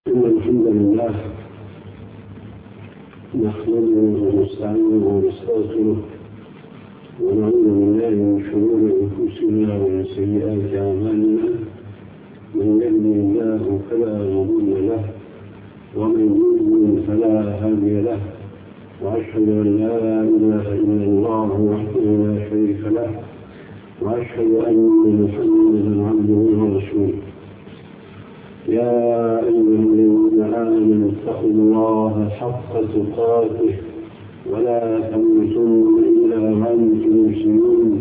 إن الحمد لله نحمده ونستعينه ونستغفره ونعوذ بالله من شرور أنفسنا ومن سيئات أعمالنا. من يهده الله فلا مضل له ومن يضلل فلا هادي له، وأشهد أن لا إله إلا الله وحده لا شريك له، وأشهد أن محمدا عبده ورسوله. يا أيها الذين آمنوا اتقوا الله حق تقاته ولا تموتن إلا وأنتم مسلمون.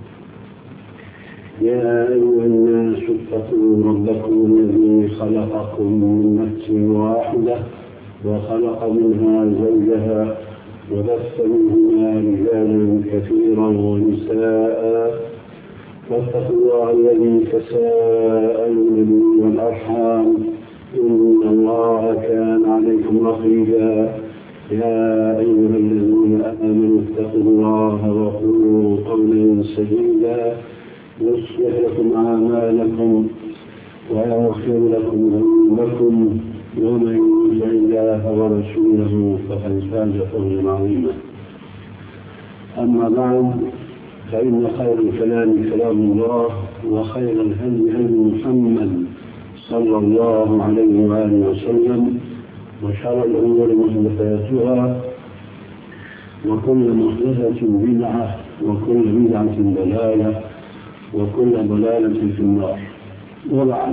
يا أيها الناس اتقوا ربكم الذي خلقكم من نفس واحدة وخلق منها زوجها وبث منهما رجالا كثيرا ونساء، واتقوا الله الذي تساءلون به والأرحام إن الله كان عليكم رقيبا. يا أيها الذين آمنوا اتقوا الله وقولوا قولا سديدا يصلح لكم أعمالكم ويغفر لكم ذنوبكم، ومن يطع الله ورسوله فقد فاز فوزا عظيما. أما بعد، فإن خير الكلام كلام الله، وخير الهدي هدي محمد صلى الله عليه وآله وسلم، وشر الأمور محدثاتها، وكل محدثة بدعة، وكل بدعة ضلالة، وكل ضلالة في النار. وبعد،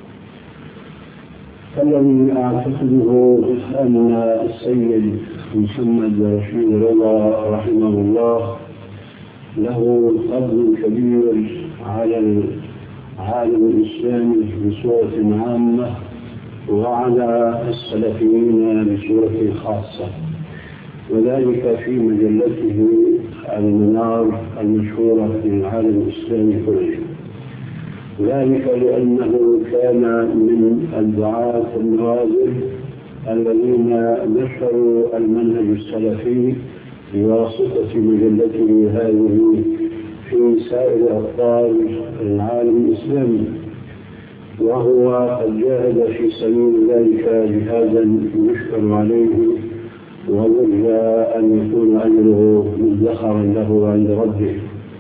فالذي أعتقده أن السيد محمد رشيد رضا رحمه الله له فضل كبير على العالم الإسلامي بصورة عامة، وعلى السلفيين بصورة خاصة، وذلك في مجلته المنار المشهورة في العالم الإسلامي كله. ذلك لأنه كان من الدعاة النوازل الذين نشروا المنهج السلفي بواسطة مجلته هذه في سائر أقطار العالم الإسلامي، وهو قد جاهد في سبيل ذلك جهادا يشكر عليه، ويرجى أن يكون أجره مدخرا له عند ربه.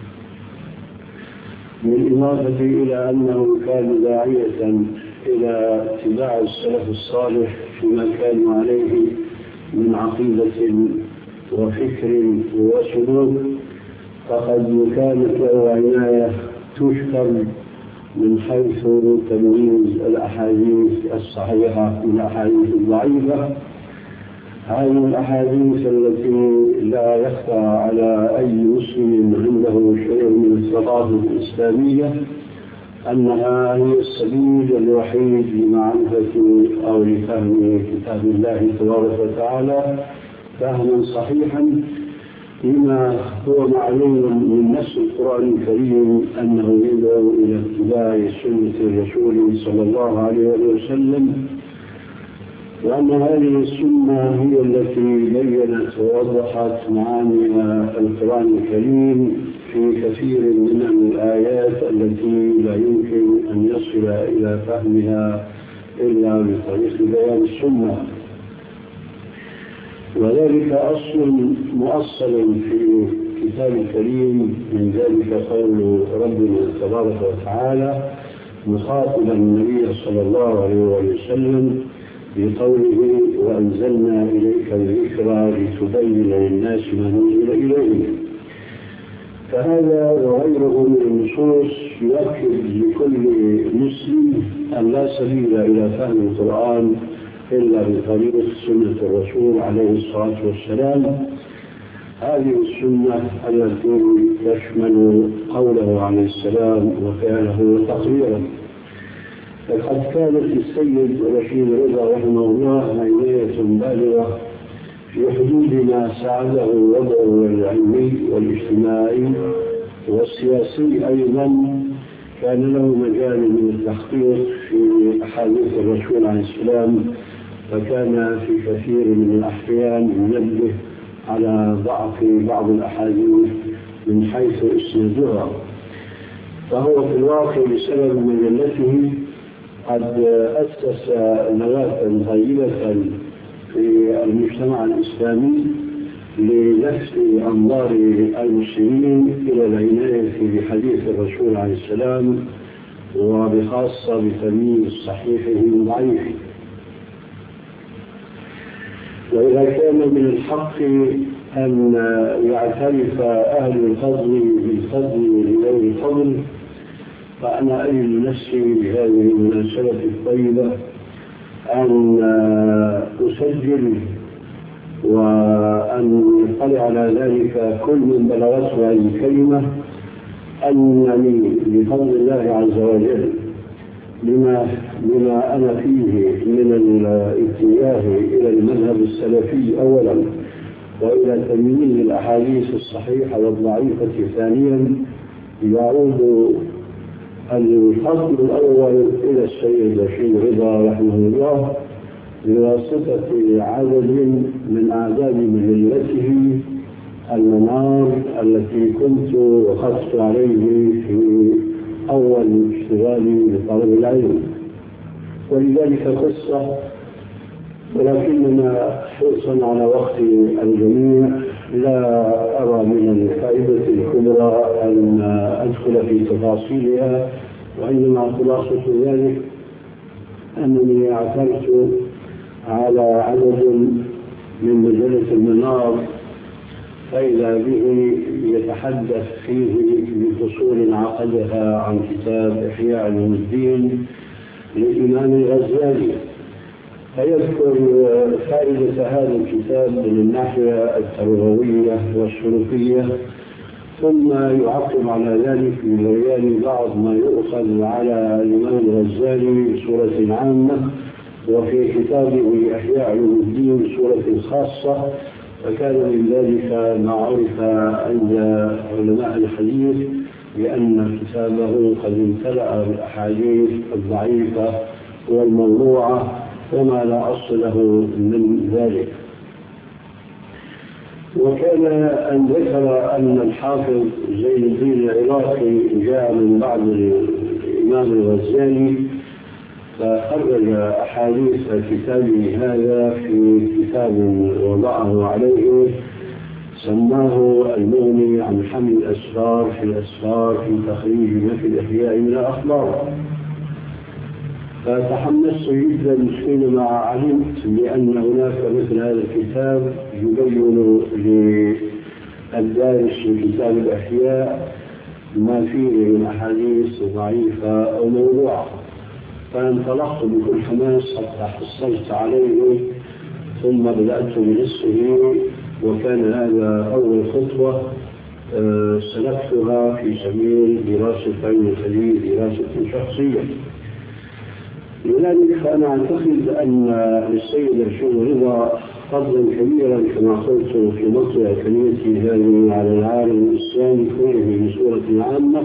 بالإضافة إلى أنه كان داعية إلى اتباع السلف الصالح فيما كانوا عليه من عقيدة وفكر وسلوك، فقد كانت له عناية تشكر من حيث تمييز الأحاديث الصحيحة من الأحاديث الضعيفة. هذه الأحاديث التي لا يخفى على أي مسلم عنده شيء من الثقافة الإسلامية أنها هي السبيل الوحيد لمعرفة أو لفهم كتاب الله تبارك وتعالى فهما صحيحا، لما هو معلوم من نص القرآن الكريم أنه يدعو إلى اتباع سنة الرسول صلى الله عليه وسلم، وأن هذه السنة هي التي بينت ووضحت معاني القرآن الكريم في كثير من الآيات التي لا يمكن أن يصل إلى فهمها إلا بطريق بيان السنة. وذلك أصل مؤصل في الكتاب الكريم، من ذلك قول ربنا تبارك وتعالى مخاطبا النبي صلى الله عليه وسلم بقوله وأنزلنا إليك الذكرى لتبين للناس ما نزل إليهم. فهذا وغيره من النصوص يؤكد لكل مسلم أن لا سبيل إلى فهم القرآن إلا بطريق سنة الرسول عليه الصلاة والسلام. هذه السنة التي تشمل قوله عليه السلام وفعله تقريرا. فقد كانت السيد رشيد رضا رحمه الله عناية بالغة في حدود ما ساعده وضعه العلمي والاجتماعي والسياسي أيضا. كان له مجال من التحقيق في أحاديث الرسول عليه السلام، فكان في كثير من الأحيان ينبه على ضعف بعض الأحاديث من حيث اسندها. فهو في الواقع بسبب مجلته قد أسس نواة طيبة في المجتمع الإسلامي للفت أنظار المسلمين إلى العناية بحديث الرسول عليه السلام، وبخاصة بتمييز صحيحه من ضعيفه. وإذا كان من الحق أن يعترف أهل الفضل بالفضل لغير الفضل، فأنا أجد نفسي بهذه المناسبة الطيبة أن أسجل وأن يطلع على ذلك كل من بلغته هذه الكلمة أنني بفضل الله عز وجل لما أنا فيه من الاتجاه إلى المذهب السلفي أولا، وإلى تمييز الأحاديث الصحيحة والضعيفة ثانيا، يعود الفصل الأول إلى السيد رشيد رضا رحمه الله بواسطة عدد من أعداد مجلته المنار التي كنت وقفت عليه في أول اشتغالي بطلب العلم. ولذلك قصة، ولكننا حرصا على وقت الجميع لا أرى من الفائدة الكبرى أن أدخل في تفاصيلها، وإنما خلاصة ذلك أنني اعترت على عدد من مجلة المنار فإذا به يتحدث فيه بفصول عقدها عن كتاب إحياء علوم الدين للإمام الغزالي، فيذكر فائدة هذا الكتاب من الناحية التربوية والسلوكية، ثم يعقب على ذلك ببيان بعض ما يؤخذ على الإمام الغزالي بصورة عامة، وفي كتابه إحياء علوم الدين بصورة خاصة. فكان من ذلك ما عرف عند علماء الحديث بأن كتابه قد امتلأ بالأحاديث الضعيفة والموضوعة وما لا أصل له من ذلك. وكان أن ذكر أن الحافظ زين الدين العراقي جاء من بعد الإمام الغزالي فخرج أحاديث كتابه هذا في كتاب وضعه عليه سماه المغني عن حمل الأسفار في الأسفار في تخريج ما في الإحياء من الأخبار. فتحمست جدا حينما علمت بأن هناك مثل هذا الكتاب يبين للدارس في كتاب الأحياء ما فيه من أحاديث ضعيفة أو موضوعة. فانطلقت بكل حماس حتى حصلت عليه، ثم بدأت بنصفه، وكان هذا أول خطوة سلكتها في سبيل دراسة علم الحديث دراسة شخصية. لذلك فأنا أعتقد أن للسيد رشيد رضا فضلا كبيرا كما قلت في مطلع كلمتي هذه على العالم الإسلامي كله بصورة عامة،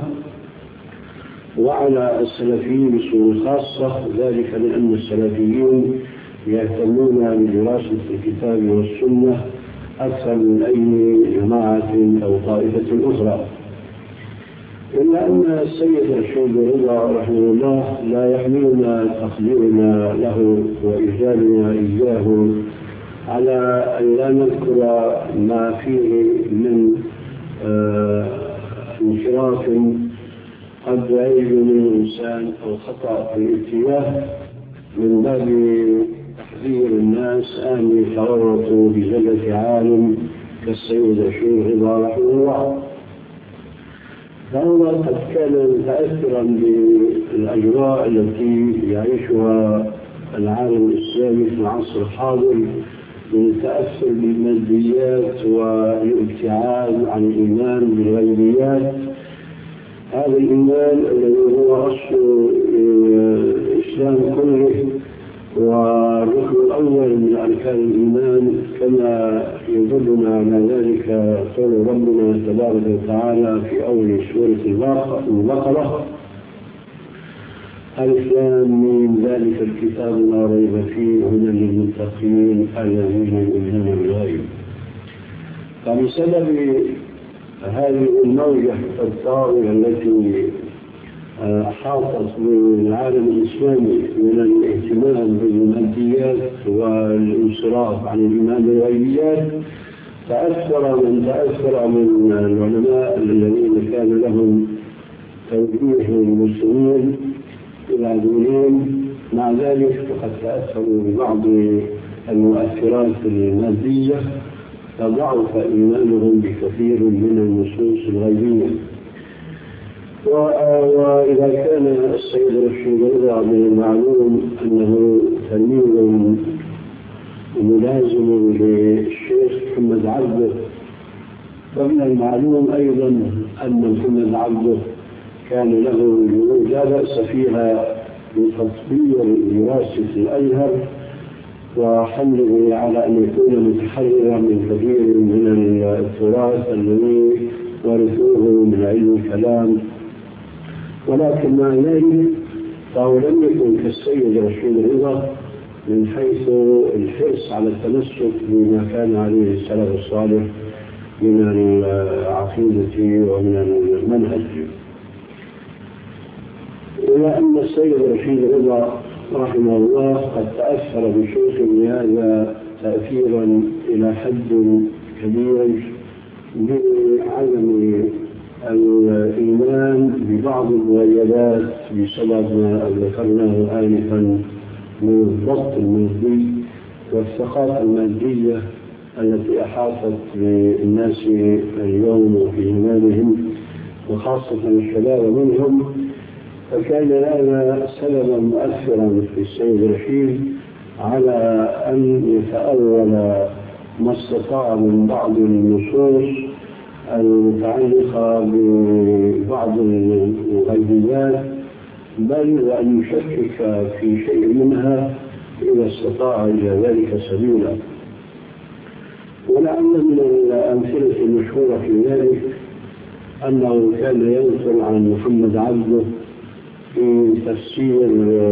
وعلى السلفيين بصورة خاصة، ذلك لأن السلفيين يهتمون بدراسة الكتاب والسنة أكثر من أي جماعة أو طائفة أخرى. إلا أن السيد رشيد رضا رحمه الله لا يحملنا تقديرنا له وإجابنا إياه على أن لا نذكر ما فيه من انحراف قد يعيش من الإنسان أو خطأ في الاتجاه، من باب تحذير الناس أن يتورطوا بزلة عالم كالسيد رشيد رضا رحمه الله. فهو قد كان متأثرا بالأجواء التي يعيشها العالم الإسلامي في العصر الحاضر، من التأثر بالماديات والابتعاد عن الإيمان بالغيبيات. هذا الإيمان الذي هو أصل الإسلام كله والركن الأول من أركان الإيمان، كما يدلنا على ذلك قول ربنا تبارك وتعالى في أول سورة البقرة: ألف لام ميم ذلك الكتاب لا ريب فيه هدى للمتقين الذين يؤمنون بالغيب. فبسبب هذه الموجة الطاغية التي أحاطت بالعالم الإسلامي من الاهتمام بالماديات والانصراف عن الإيمان بالغيبيات، تأثر من العلماء الذين كان لهم توجيه المسلمين إلى دينهم. مع ذلك فقد تأثروا ببعض المؤثرات المادية فضعف إيمانهم بكثير من النصوص الغيبية. وإذا كان السيد رشيد رضا من المعلوم أنه تلميذ ملازم للشيخ محمد عبده، فمن المعلوم أيضا أن محمد عبده كان له جهود لا بأس فيها بتطوير دراسة الأزهر وحمله على أن يكون متحررا من كثير من التراث الذي ورثوه من علم الكلام، ولكن مع ذلك فهو لم يكن كالسيد رشيد رضا من حيث الحرص على التمسك بما كان عليه السلف الصالح من العقيدة ومن المنهج. إلى أن السيد رشيد رضا رحمه الله قد تأثر بشيخ هذا تأثيرا إلى حد كبير بعدم الإيمان ببعض المغيبات بسبب ما ذكرناه آنفا من الضغط المادي والثقافة المادية التي أحاطت بالناس اليوم وفي إيمانهم وخاصة الشباب منهم، فكان هذا سببا مؤثرا في السيد رشيد على أن يتأول ما استطاع من بعض النصوص المتعلقة ببعض الغيبيات، بل وأن يشكك في شيء منها إذا استطاع إلى ذلك سبيلا. ولعل من الأمثلة المشهورة في ذلك أنه كان ينقل عن محمد عبده في تفسير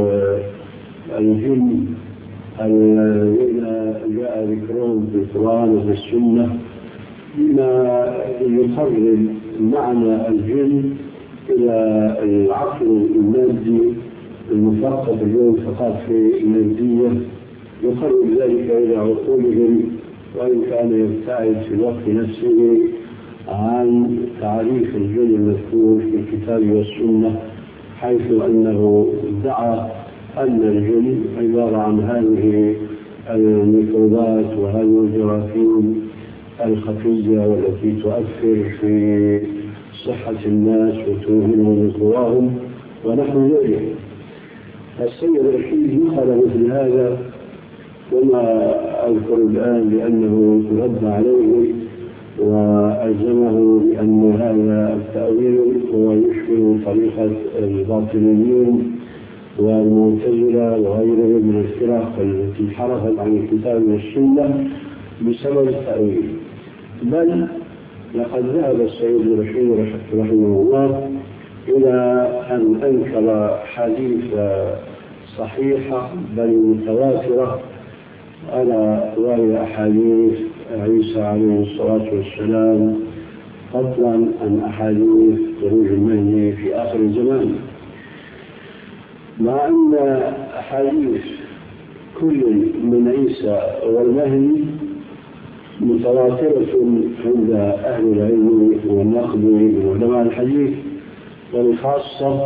الجن الذين جاء ذكرهم في القرآن وفي السنة بما يقرب معنى الجن إلى العقل المادي المثقف اليوم ثقافة مادية، يقرب ذلك إلى عقولهم، وإن كان يبتعد في الوقت نفسه عن تعريف الجن المذكور في الكتاب والسنة، حيث أنه ادعى أن الجن عبارة عن هذه الميكروبات وهذه الجراثيم الخفية والتي تؤثر في صحة الناس وتوهنهم من قواهم ونحو ذلك. السيد رشيد يقال مثل هذا، وما أذكر الآن لأنه ترد عليه وألزمه بأن هذا التأويل هو يشبه طريقة الباطنيين والمعتزلة وغيرهم من الفرق التي انحرفت عن الكتاب والسنة بسبب التأويل. بل لقد ذهب السيد رشيد رحمه الله إلى أن أنكر حديث صحيحة بل متواترة على وهي أحاديث عيسى عليه الصلاة والسلام، فضلا عن أحاديث خروج المهدي في آخر الزمان، مع أن أحاديث كل من عيسى والمهدي متواترة عند أهل العلم والنقد من علماء الحديث، وبخاصة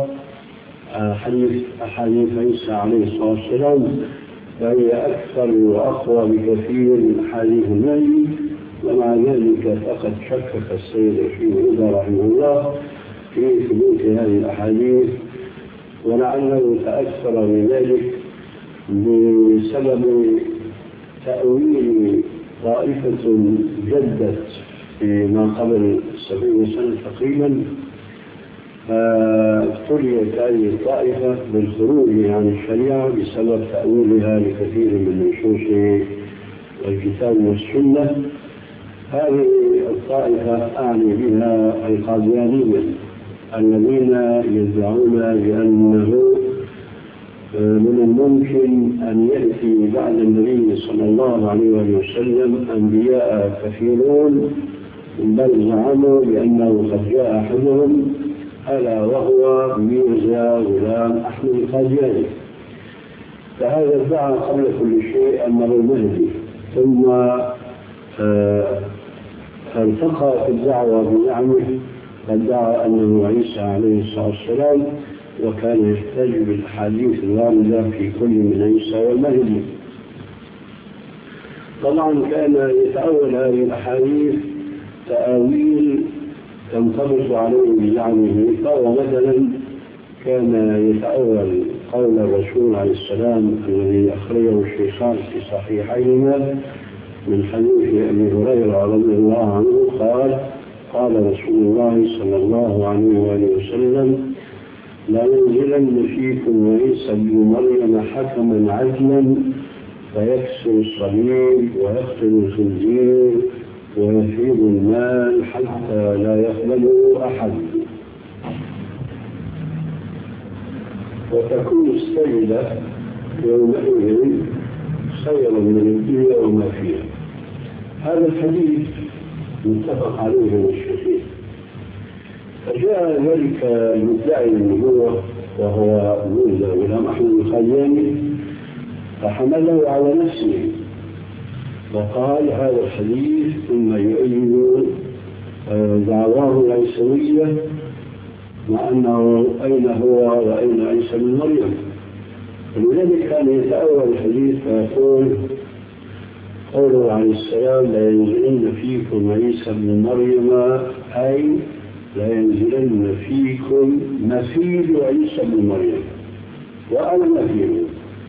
أحاديث عيسى عليه الصلاة والسلام فهي أكثر وأقوى بكثير من أحاديث المهدي. ومع ذلك فقد شكك السيد رشيد رضا رحمه الله في ثبوت هذه الأحاديث، ولعله تأثر بذلك بسبب تأويل طائفة جدت فيما قبل 70 سنة تقريبا، ابتليت هذه الطائفة بالخروج عن الشريعة بسبب تأويلها لكثير من نصوص الكتاب والسنة. هذه الطائفة أعني بها القاديانية الذين يدعون بأنه من الممكن أن يأتي بعد النبي صلى الله عليه وسلم أنبياء كثيرون، بل زعموا بأنه قد جاء أحدهم ألا وهو ميرزا غلام أحمد القادياني. فهذا ادعى قبل كل شيء أنه المهدي، ثم التقى في الدعوة بزعمه فادعى أنه عيسى عليه الصلاة والسلام، وكان يحتج بالأحاديث الواردة في كل من عيسى والمهدي. طبعا كان يتأول هذه الأحاديث تأويل تنطبق عليه بزعمه. فهو مثلا كان يتأول قول الرسول عليه السلام الذي أخرجه الشيخان في صحيحيهما من حديث أبي هريرة رضي الله عنه قال: قال رسول الله صلى الله عليه وآله وسلم: لا ينزلن فيكم عيسى بن مريم حكما عدلا فيكسر الصليب ويقتل الخنزير ويفيض المال حتى لا يقبله أحد، وتكون السيدة يومئذ خيرا من الدنيا وما فيها. هذا الحديث متفق عليه من الشيخين. فجاء ذلك المدعي النبوة وهو ميرزا غلام أحمد القادياني فحمله على نفسه وقال هذا الحديث ثم يؤيد دعواه العيسوية، مع أنه أين هو وأين عيسى بن مريم. ولذلك كان يتأول الحديث فيقول قوله عليه السلام: لا ينزلن فيكم عيسى بن مريم، أي لا ينزلن فيكم مثيل عيسى بن مريم وأنا مثيله.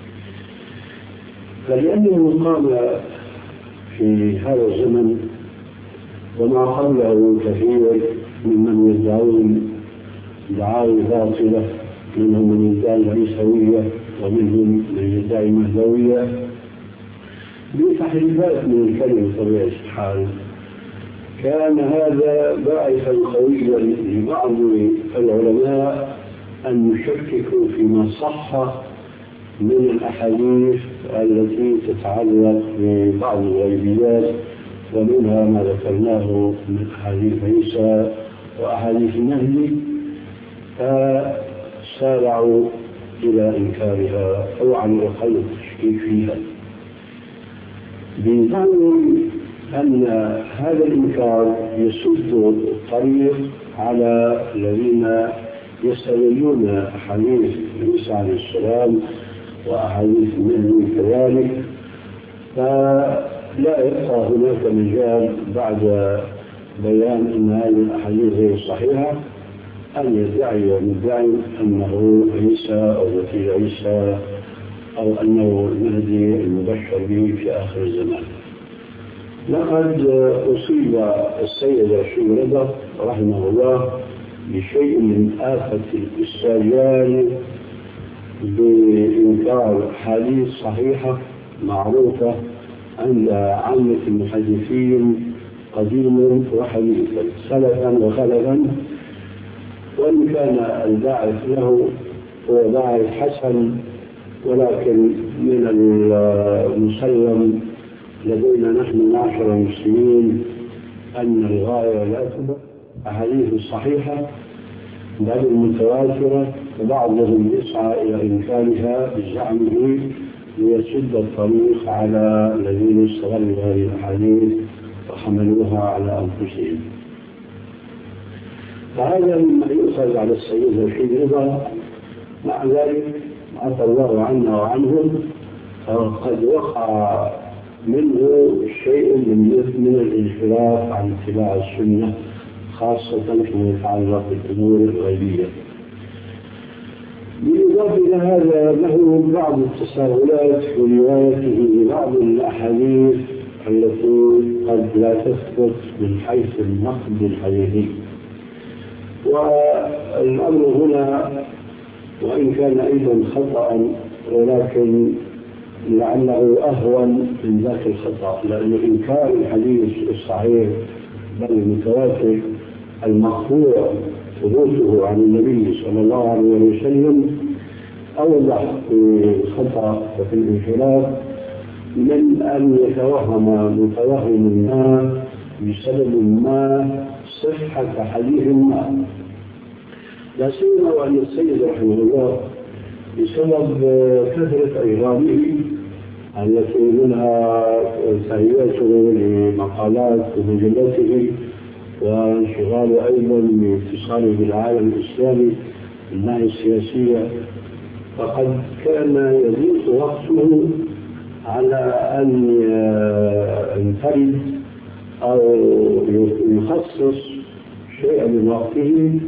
فلأنه قام في هذا الزمن وما قبله كثير ممن يدعون دعاوى باطلة، منهم من يدعي العيسوية ومنهم من يدعي المهدوية بتحريفات من الكلمة بطبيعة الحال. كان هذا باعثا قويا لبعض العلماء أن يشككوا فيما صح من الأحاديث التي تتعلق ببعض الغيبيات، ومنها ما ذكرناه من أحاديث عيسى وأحاديث المهدي، فسارعوا إلى إنكارها أو على الأقل التشكيك فيها، بزعم أن هذا الإنكار يسد الطريق على الذين يستغلون أحاديث عيسى عليه السلام وأحاديث المهدي كذلك. فلا يبقى هناك مجال بعد بيان أن هذه الأحاديث غير صحيحة أن يدعي مدعي أنه عيسى أو مثيل عيسى أو أنه المهدي المبشر به في آخر الزمان. لقد أصيب السيد رشيد رضا رحمه الله بشيء من آفة الاستعجال بإنكار حديث صحيحة معروفة عند عامة المحدثين قديما وحديثا سلفا وخلفا، وإن كان الباعث له هو باعث حسن، ولكن من المسلم لدينا نحن معشر المسلمين أن الغاية لا تبقى أحاديث صحيحة بل المتواترة، وبعضهم يسعى إلى إنكارها بزعمه ليسد الطريق على الذين استغلوا هذه الأحاديث وحملوها على أنفسهم. فهذا مما يؤخذ على السيد رشيد رضا. مع ذلك عفى الله عنا وعنهم، فقد وقع منه شيء من الانحراف عن اتباع السنة، خاصة فيما يتعلق بالأمور الغيبية. بالإضافة إلى هذا له بعض التساؤلات في روايته لبعض الأحاديث التي قد لا تثبت من حيث النقد الحديثي. والأمر هنا وإن كان أيضا خطأ ولكن لعله أهون من ذاك الخطأ، لأن إنكار الحديث الصحيح بل المتواتر المخبور ثبوته عن النبي صلى الله عليه وسلم أوضح في الخطأ وفي الانحراف من أن يتوهم متوهم ما بسبب ما صحة حديث ما. لا سيما وأن السيد رحمه الله بسبب كثرة أيرانه التي منها تهيئته لمقالات ومجلته وانشغاله أيضا باتصاله بالعالم الإسلامي من الناحية السياسية، فقد كان يضيق وقته على أن ينفرد أو يخصص شيئا من وقته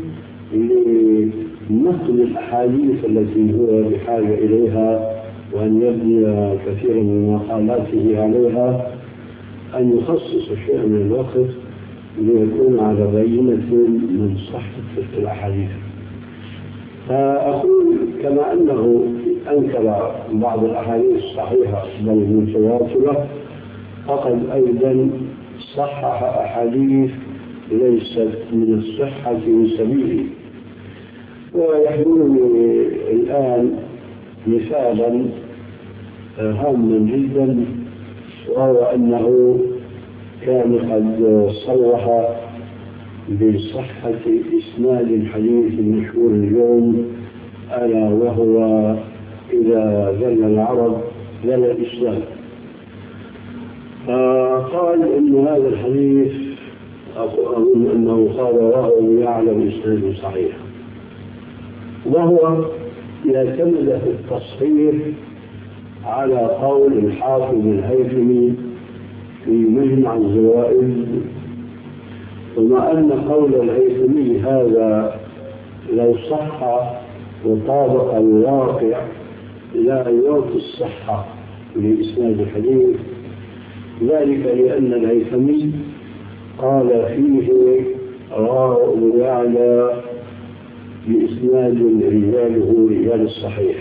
لنقل الأحاديث التي هو بحاجة إليها، وأن يبني كثيرا من مقالاته عليها، أن يخصص شيئا من الوقت ليكون على بينة من صحة تلك الأحاديث. فأقول كما أنه أنكر بعض الأحاديث الصحيحة بل المتواترة، فقد أيضا صحح أحاديث ليست من الصحة في سبيله. ويحضرني الآن مثالا هاما جدا، وهو أنه كان قد صرح بصحة إسناد الحديث المشهور اليوم، ألا وهو إذا ذل العرب ذل الإسلام. فقال إن هذا الحديث أظن أنه قال وهو يعلم إسناد صحيح، وهو يعتمد في التصحيح على قول الحافظ الهيثمي في مجمع الزوائد، ومع أن قول الهيثمي هذا لو صح وطابق الواقع لا يعطي الصحة لإسناد الحديث، ذلك لأن الهيثمي قال فيه رواه يعلى بإسناد رجاله رجال الصحيح،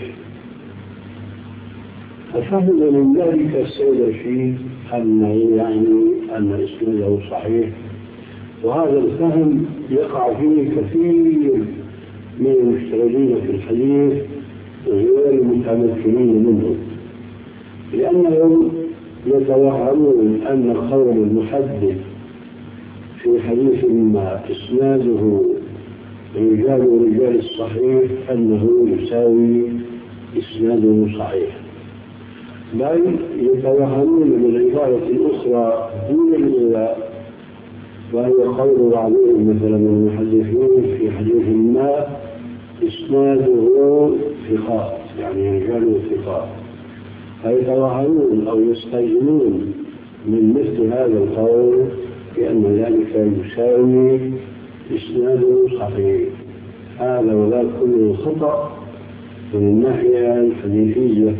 ففهم من ذلك السيد الشيخ أنه يعني أن إسناده صحيح، وهذا الفهم يقع فيه كثير من المشتغلين في الحديث وغير المتمكنين منه، لأنهم يتوهمون أن قول المحدث في حديث ما إسناده رجال الصحيح أنه يساوي إسناده صحيح، بل يتوهمون بالعبارة الأخرى دون الإيواء، وهي قول بعضهم مثلا من المحدثين في حديث ما إسناده ثقات، يعني رجاله ثقات، فيتوهمون أو يستيقنون من مثل هذا القول بأن ذلك يساوي إسناده صحيح. هذا وذاك كله خطأ من الناحية الحديثية،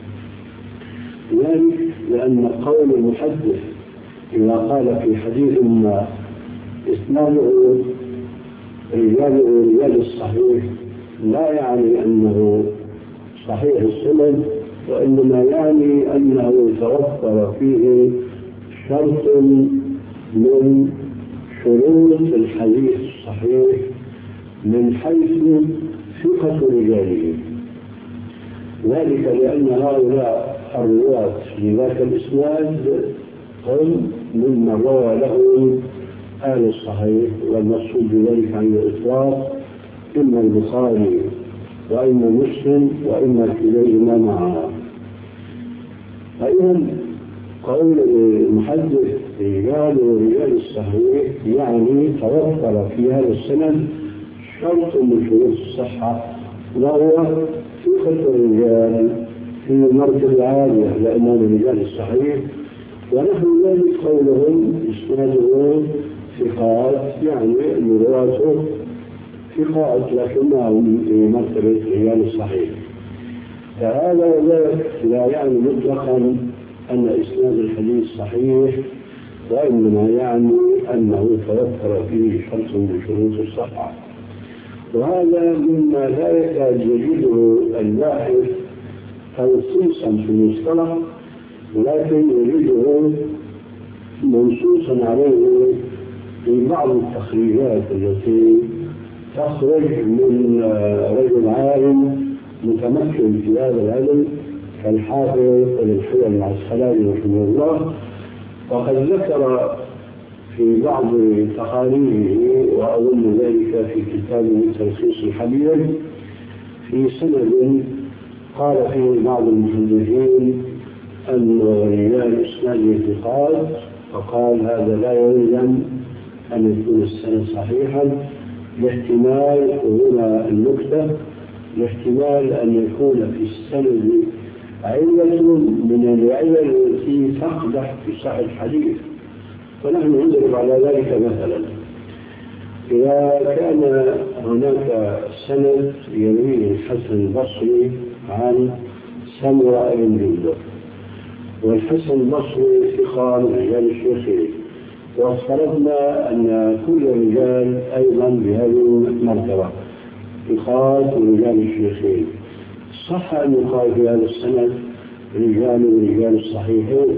ذلك لأن قول المحدث إذا قال في حديث ما إسناده رجال الصحيح لا يعني أنه صحيح السند، وإنما يعني أنه توفر فيه شرط من شروط الحديث الصحيح من حيث ثقة رجاله، ذلك لأن هؤلاء الرواة لذاك الإسناد هم ممن روى له آل الصحيح، والمقصود بذلك عن الإطلاق إما البخاري وإما مسلم وإما كليهما معا. فإذا قول المحدث رجال الصحيح يعني توفر في هذا السند شرط من شروط الصحة، وهو ثقة الرجال في مرتبة عالية لأنهم رجال الصحيح، ونحن ذلك قولهم إسناده ثقات، يعني رواته ثقات لكنهم في مرتبة رجال الصحيح. فهذا وذلك لا يعني مطلقا أن إسناد الحديث صحيح، وإنما يعني أنه توفر فيه شرط من شروط الصحة، وهذا مما لا يكاد يجده الباحث تنصيصا في المصطلح، ولكن يجده منصوصا عليه في بعض التخريجات التي تخرج من رجل عالم متمكن في هذا العلم كالحافظ ابن حجر العسقلاني رحمه الله. وقد ذكر في بعض تقاريره، وأظن ذلك في كتابه تلخيص الحبيب، في سند قال فيه بعض المحدثين أن رجال إسناده ثقات، فقال هذا لا يلزم أن يكون السند صحيحا، لاحتمال هنا النكتة، لاحتمال أن يكون في السند علة من العلل التي تقدح في صحة الحديث، ونحن نضرب على ذلك مثلا. إذا كان هناك سند يرويه الحسن البصري عن سمرة بن جندب، والحسن البصري ثقة من رجال الشيخين، وافترضنا أن كل رجال أيضا بهذه المرتبة ثقات من رجال الشيخين، صح أن يقال في هذا السند رجال من رجال الصحيحين،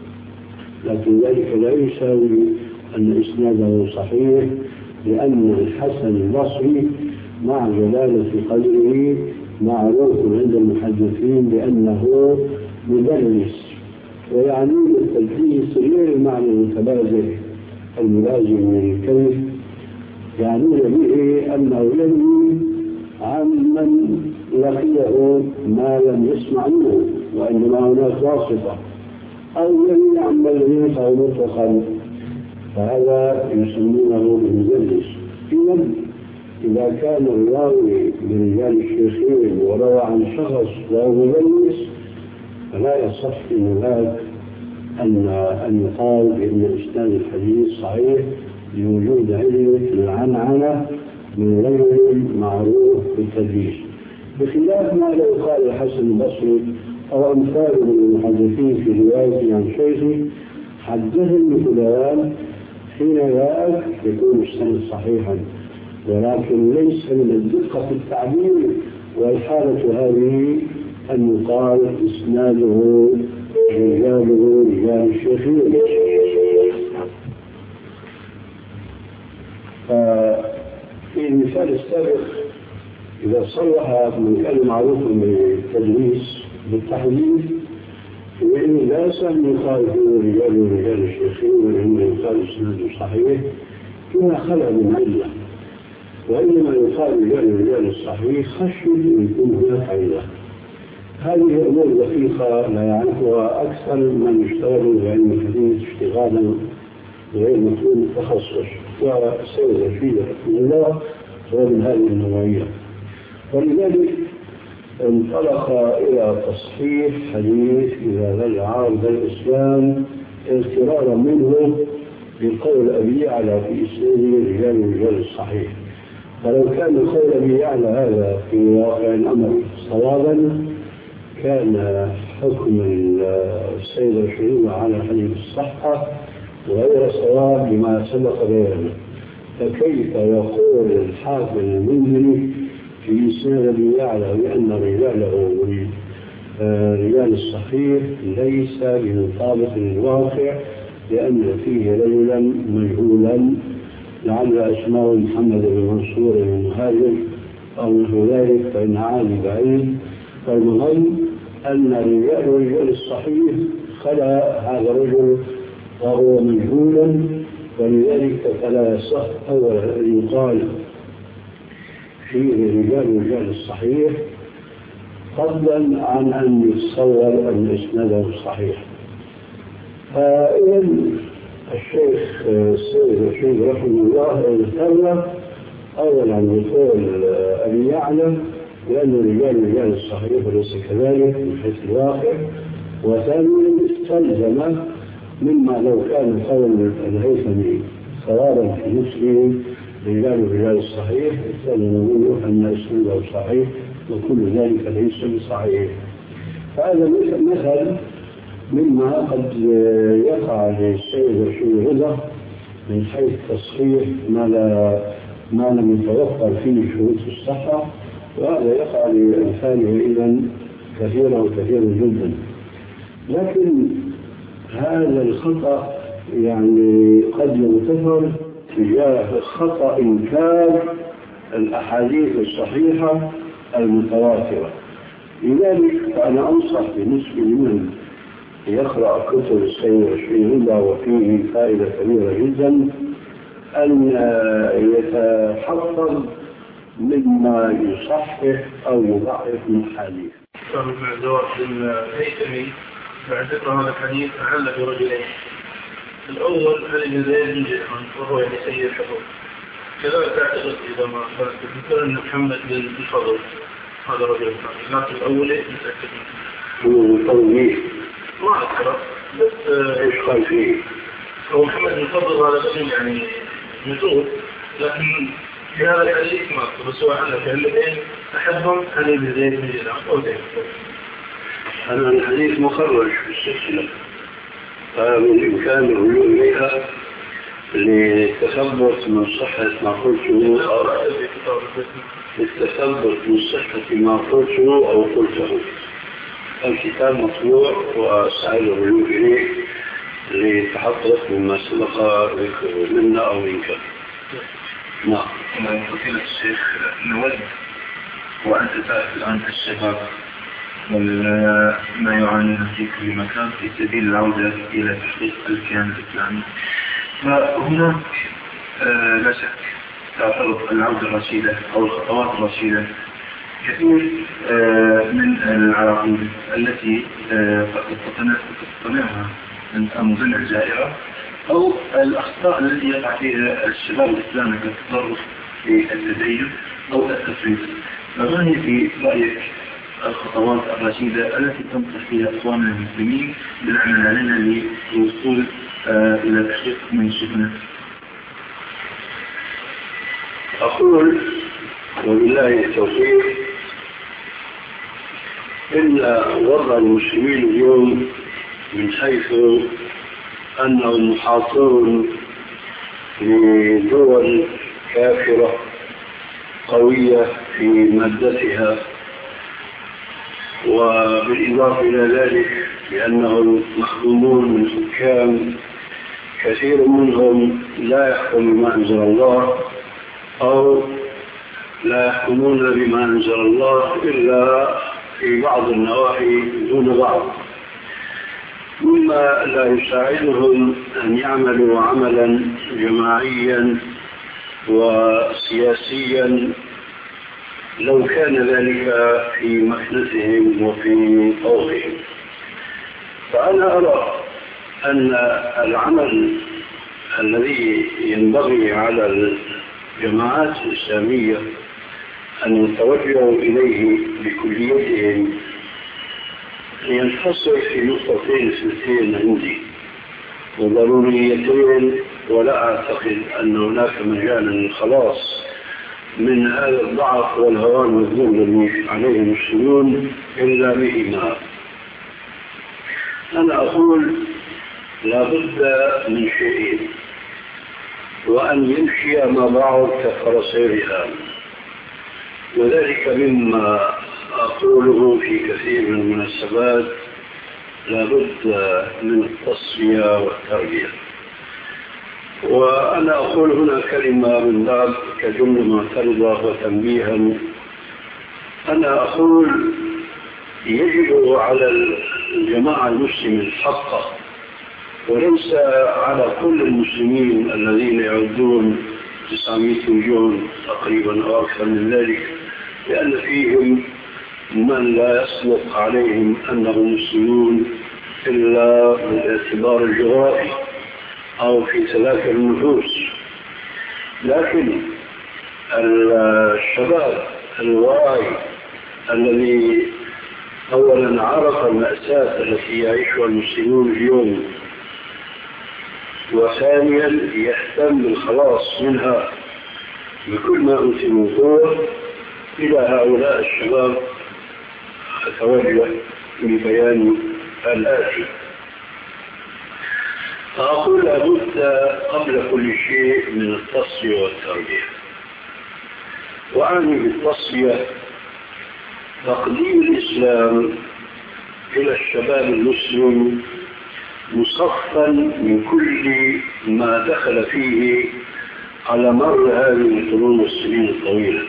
لكن ذلك لا يساوي أن إسناده صحيح، لأن الحسن البصري مع جلالة قدره معروف عند المحدثين بأنه مدرس، ويعني التدليس غير المعنى المتبادل الملازم من الكلمة، يعنون به أنه يروي عن من لقيه ما لم يسمع منه، وإنما هناك واسطة، أو يروي عن من لقيه مطلقا، فهذا يسمونه بالمدلس. إذا كان الراوي من رجال الشيخين وروى عن شخص وهو مدلس، فلا يصح في هناك أن يقال بأن إسناد الحديث صحيح لوجود علة العنعنة من رجل معروف بالتدليس، بخلاف ما لو قال الحسن البصري أو أمثال من المحدثين في روايته عن شيخه حدثني فلان، حين ذاك يكون السند صحيحا، ولكن ليس من الدقة في التعبير، والحالة هذه أن يقال إسناده رجاله رجال الشيخين. ففي المثال السابق إذا صلح من كان معروفا بالتدليس بالتحديث، فإن لا سهل يقال فيه رجال الشيخين، وإنما يقال إسناده صحيح فيما خلا من علة، وإنما يقال رجال الصحيح خشي أن يكون هناك علة. هذه أمور دقيقة لا يعرفها أكثر من يشتغل بعلم الحديث اشتغالا غير مطلوب التخصص، وسيد فيه رحمه الله هو من هذه النوعية، ولذلك انطلق إلى تصحيح حديث إذا بلغ عارض الإسلام اغترارا منه بقول أبي يعلى في إسناده رجال الصحيح. فلو كان قول أبي يعلى هذا في واقع الأمر صوابا، كان حكم السيد الشريف على حديث الصحة غير صواب لما سبق بيانه. فكيف يقول الحافظ المنذري في إسناد أبي يعلى بأن رجاله رجال الصحيح ليس بمطابق للواقع، لأن فيه رجلا مجهولا لعل اسمه محمد بن منصور المهاجر أو نحو ذلك، فإن عالي بعيد. فالمهم أن رجال الصحيح خلا هذا الرجل وهو مجهول، ولذلك فلا يصح أولا أن يقال فيه رجال الصحيح فضلا عن أن يتصور أن إسناده صحيح. فإذا الشيخ السيد الشيخ رحمه الله اغتر أولا بقول أبي يعلى لأن رجال الصحيح وليس كذلك من حيث الواقع، وثانيا استلزم مما لو كان قول الهيثمي صوابا في نفسه رجال الصحيح استلزم أن اسناده صحيح، وكل ذلك ليس بصحيح. فهذا مثل مما قد يقع للسيد الشيخ رضا من حيث تصحيح ما لم يتوفر فيه شروط الصحة، وهذا يقع لأمثاله إذن كثيرا جدا. لكن هذا الخطأ يعني قد يغتفر تجاه خطأ إنكار الأحاديث الصحيحة المتواترة. لذلك فأنا أنصح بالنسبة لمن يقرأ كتب السيد رشيد الله وفيه فائدة كبيرة جدا أن يتحفظ مما يصحح أو يضعف من حديث. المعذور الهيثمي بعد ذكر هذا الحديث عل برجلين. الأول علي بن زيد بن جدعان وهو يعني سيد الحفظ. كذلك أعتقد إذا ما خلت الذكر أن محمد بن الفضل هذا رجل ثاني، لكن الأول متأكد منه. ما أذكره بس إيش قال فيه؟ هو محمد بن الفضل هذا اسم يعني مجهول، لكن في هذا الحديث ما أذكر، بس هو عنا في اللذين أحدهم علي بن زيد بن جدعان أو زيد. أنا الحديث مخرج في السلسلة، فبالإمكان الرجوع إليها للتثبت من صحة ما قلته أو للتثبت من صحة ما قلته أو قلته. الكتاب مطبوع وسأل الرجوع إليه للتحقق مما سبق منا أو منك. نعم. فضيلة الشيخ، نود وأنت تعرف الآن الشباب وما يعانون في كل مكان في سبيل العودة إلى تحقيق الكيان الإسلامي، فهناك لا شك تعترض العودة الرشيدة أو الخطوات الرشيدة كثير من العراقيل التي قد تقتنعها المظن الجائرة أو الأخطاء التي يقع فيها الشباب الإسلامي كالتطرف في التدين أو التفريط. فما هي في رأيك الخطوات الرشيدة التي تنصح فيها إخواننا المسلمين بالعمل علينا للوصول إلى تحقيق من شبنا؟ أقول وبالله التوفيق إن وضع المسلمين اليوم من حيث أنهم محاصرون لدول كافرة قوية في مادتها، وبالإضافة إلى ذلك بأنهم محكومون من حكام كثير منهم لا يحكم بما أنزل الله أو لا يحكمون بما أنزل الله إلا في بعض النواحي دون بعض، مما لا يساعدهم أن يعملوا عملا جماعيا وسياسيا لو كان ذلك في مكنتهم وفي طوقهم. فأنا أرى أن العمل الذي ينبغي على الجماعات الإسلامية أن يتوجهوا إليه بكليتهم ينحصر في نقطتين اثنتين عندي وضروريتين، ولا أعتقد أن هناك مجال للخلاص من هذا الضعف والهوان والذل الذي عليه المسلمون إلا بهما. أنا أقول لا بد من شيء، وأن يمشي ما بعض كفرسي رهان، وذلك مما أقوله في كثير من المناسبات لا بد من التصفية والتربية. وأنا أقول هنا كلمة من باب كجملة معترضة وتنبيها. أنا أقول يجب على الجماعة المسلمة الحقة وليس على كل المسلمين الذين يعدون 900 مليون تقريبا أو أكثر من ذلك، لأن فيهم من لا يصدق عليهم أنهم مسلمون إلا بالاعتبار الجغرافي أو في تذاكر النفوس. لكن الشباب الواعي الذي أولا عرف المأساة التي يعيشها المسلمون اليوم، وثانيا يهتم بالخلاص منها بكل ما أوتي من قوة، إلى هؤلاء الشباب أتوجه ببيان الآتي. فأقول لابد قبل كل شيء من التصفية والتربية، وأعني بالتصفية تقديم الإسلام إلى الشباب المسلم مصفا من كل ما دخل فيه على مر هذه القرون والسنين الطويلة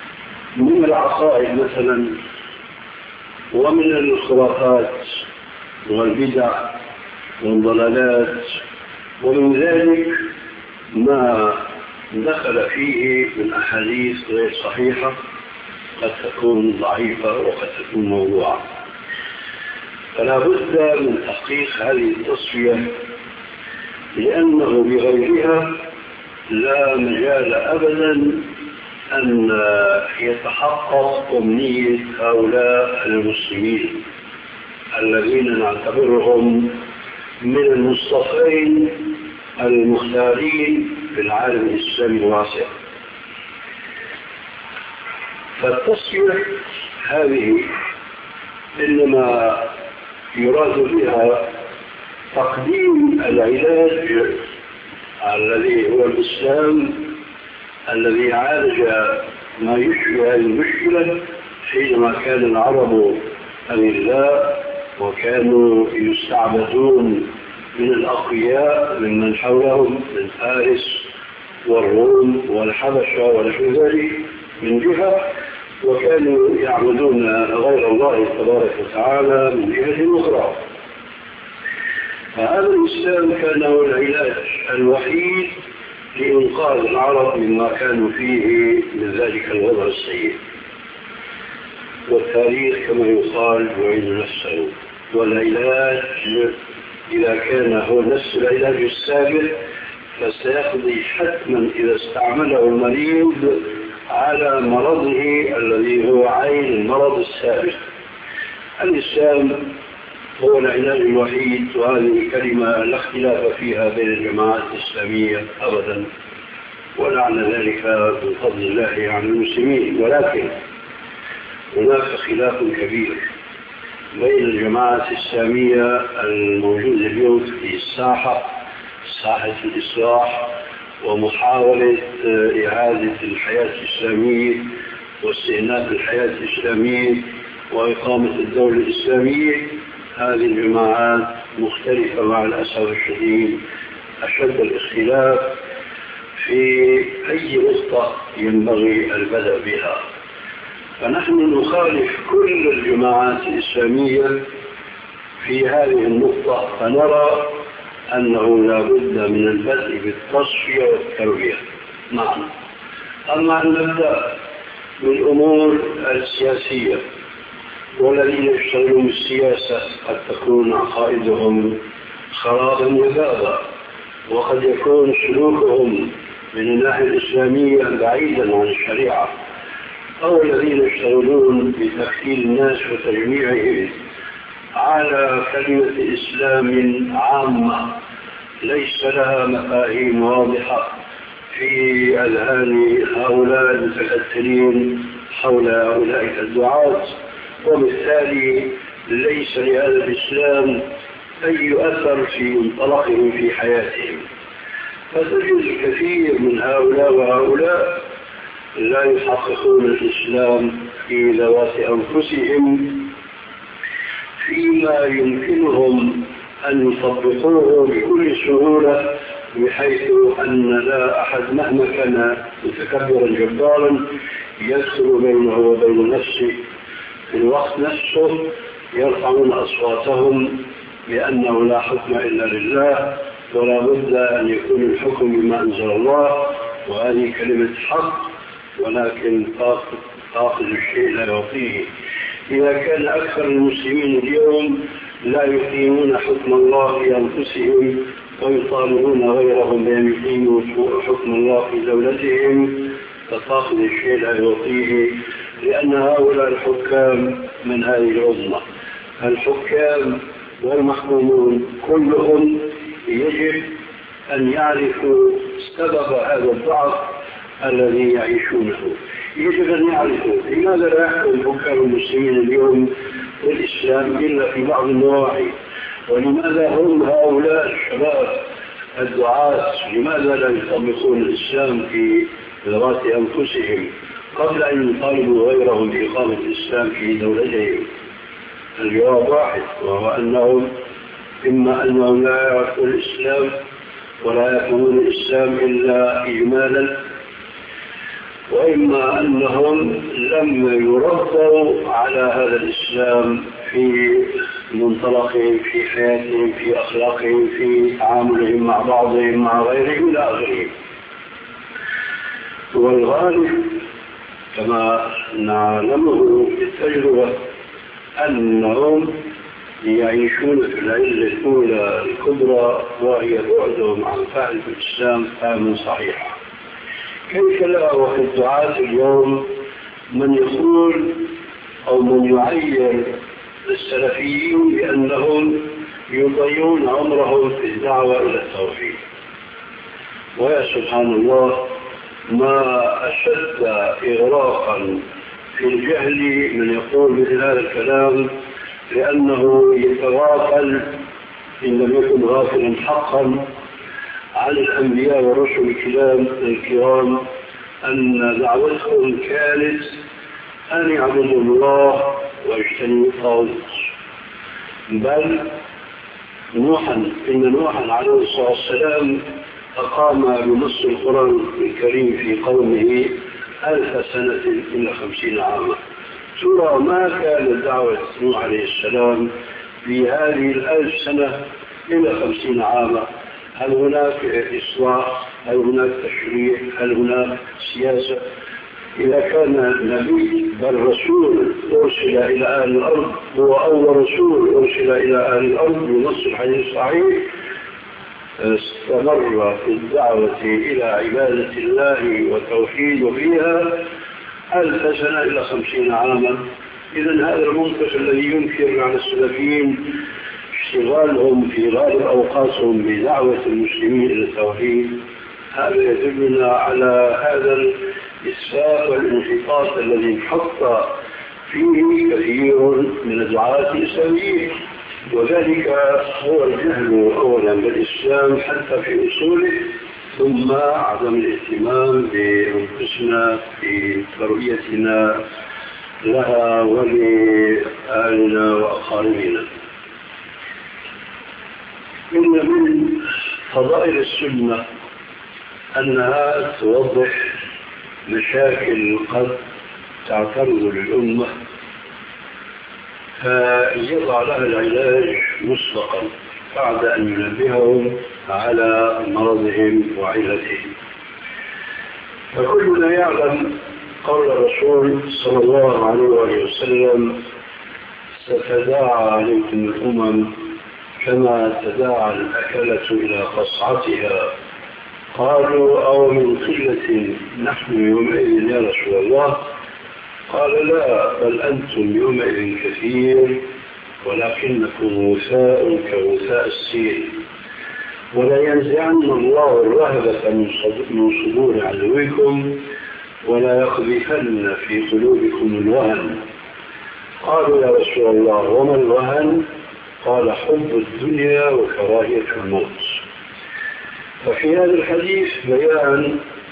من العقائد مثلا، ومن الخرافات، والبدع والضلالات، ومن ذلك ما دخل فيه من أحاديث غير صحيحة قد تكون ضعيفة وقد تكون موضوعة. فلا بد من تحقيق هذه التصفية، لأنه بغيرها لا مجال أبدا أن يتحقق أمنية هؤلاء المسلمين الذين نعتبرهم من المصطفين المختارين في العالم الإسلامي الواسع. فالتصفية هذه إنما يراد بها تقديم العلاج الذي هو الإسلام الذي عالج ما يشبه هذه المشكلة حينما كان العرب أذلاء وكانوا يستعبدون من الأقوياء ممن حولهم من فارس والروم والحبشة ونحو ذلك من جهة، وكانوا يعبدون غير الله تبارك وتعالى من جهة أخرى. فهذا الإسلام كان هو العلاج الوحيد لإنقاذ العرب مما كانوا فيه من ذلك الوضع السيء. والتاريخ كما يقال يعيد نفسه، والعلاج إذا كان هو نفس العلاج السابق فسيقضي حتما إذا استعمله المريض على مرضه الذي هو عين المرض السابق. الإسلام هو العلاج الوحيد، وهذه كلمة لا اختلاف فيها بين الجماعات الإسلامية أبدا، ولعل ذلك من فضل الله عن المسلمين. ولكن هناك خلاف كبير بين الجماعات الإسلامية الموجودة اليوم في ساحة الإصلاح ومحاولة إعادة الحياة الإسلامية واستئناف الحياة الإسلامية وإقامة الدولة الإسلامية. هذه الجماعات مختلفة مع الأسف الشديد، أشد الاختلاف في أي نقطة ينبغي البدء بها. فنحن نخالف كل الجماعات الإسلامية في هذه النقطة، فنرى أنه لا بد من البدء بالتصفية والتربية. نعم. أما أن نبدأ بالأمور السياسية، والذين يشتغلون بالسياسة قد تكون عقائدهم خرابا وبابا، وقد يكون سلوكهم من الناحية الإسلامية بعيدا عن الشريعة، أو الذين يشتغلون بتكفير الناس وتجميعهم على كلمة إسلام عامة ليس لها مفاهيم واضحة في أذهان هؤلاء المتكتلين حول أولئك الدعاة، وبالتالي ليس لهذا الإسلام أي أثر في انطلاقهم في حياتهم. فتجد الكثير من هؤلاء وهؤلاء لا يحققون الإسلام في ذوات أنفسهم فيما يمكنهم أن يطبقوه بكل سهولة، بحيث أن لا أحد مهما كان متكبرا جبارا يدخل بينه وبين نفسه. في الوقت نفسه يرفعون أصواتهم بأنه لا حكم إلا لله، ولا بد أن يكون الحكم بما أنزل الله، وهذه كلمة حق، ولكن فاقد الشيء لا يعطيه. إذا كان أكثر المسلمين اليوم لا يقيمون حكم الله في أنفسهم ويطالبون غيرهم بأن يقيموا حكم الله في دولتهم، ففاقد الشيء لا يعطيه، لأن هؤلاء الحكام من هذه الأمة. الحكام والمحكومون كلهم يجب أن يعرفوا سبب هذا الضعف الذي يعيشونه. يجب أن يعرفوا لماذا لا يحكم حكام المسلمين اليوم الإسلام إلا في بعض النواحي، ولماذا هم هؤلاء الشباب الدعاة لماذا لا يطبقون الإسلام في ذوات أنفسهم قبل أن يطالبوا غيرهم بإقامة الإسلام في دولتهم. الجواب واحد، وهو أنهم إما أنهم لا يعرفون الإسلام ولا يفهمون الإسلام إلا إجمالا، وإما أنهم لم يربوا على هذا الإسلام في منطلقهم، في حياتهم، في أخلاقهم، في تعاملهم مع بعضهم مع غيرهم إلى آخره. والغالب كما نعلمه بالتجربة أنهم يعيشون في العلة الأولى الكبرى، وهي بعدهم عن فهم الإسلام فهما صحيحا. كيف لا وفي الدعاة اليوم من يقول أو من يعير السلفيين بأنهم يضيعون عمرهم في الدعوة إلى التوحيد. ويا سبحان الله، ما أشد إغراقا في الجهل من يقول مثل هذا الكلام، لأنه يتغافل إن لم يكن غافلا حقا عن الأنبياء والرسل الكرام أن دعوتهم كانت أن يعبدوا الله واجتنبوا الطاغوت. بل إن نوحا عليه الصلاة والسلام أقام بنص القرآن الكريم في قومه 1000 سنة إلى 50 عاما. ترى ما كانت دعوة نوح عليه السلام في هذه 1000 سنة إلى 50 عاما؟ هل هناك إصلاح؟ هل هناك تشريع؟ هل هناك سياسة؟ إذا كان نبي بل رسول أرسل إلى أهل الأرض، هو أول رسول أرسل إلى أهل الأرض بنص الحديث الصحيح، استمر في الدعوة إلى عبادة الله وتوحيد فيها 1000 سنة إلى 50 عاما. إذن هذا المنطق الذي ينكر على السلفيين اشتغالهم في غالب أوقاتهم بدعوة المسلمين إلى التوحيد، هذا يدلنا على هذا الإسفاف والانحطاط الذي انحط فيه كثير من الدعاة الإسلاميين. وذلك هو الجهل أولا بالإسلام حتى في أصوله، ثم عدم الاهتمام بأنفسنا في تربيتنا لها ولأهلنا وأقاربنا. إن من فضائل السنة أنها توضح مشاكل قد تعترض للأمة، فيضع لها العلاج مسبقا بعد أن ينبههم على مرضهم وعلتهم. فكلنا يعلم قول الرسول صلى الله عليه وسلم: ستداعى عليكم الأمم كما تداعى الأكلة إلى قصعتها. قالوا: أو من قلة نحن يومئذ يا رسول الله؟ قال: لا، بل أنتم يومئذ كثير ولكنكم وثاء كوثاء السيل. ولا ينزعن الله الرهبة من صدور عدوكم ولا يقذفن في قلوبكم الوهن. قالوا: يا رسول الله وما الوهن؟ قال: حب الدنيا وكراهية الموت. ففي هذا الحديث بيان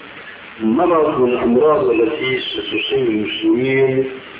مرض من الأمراض التي ستصيب المسلمين،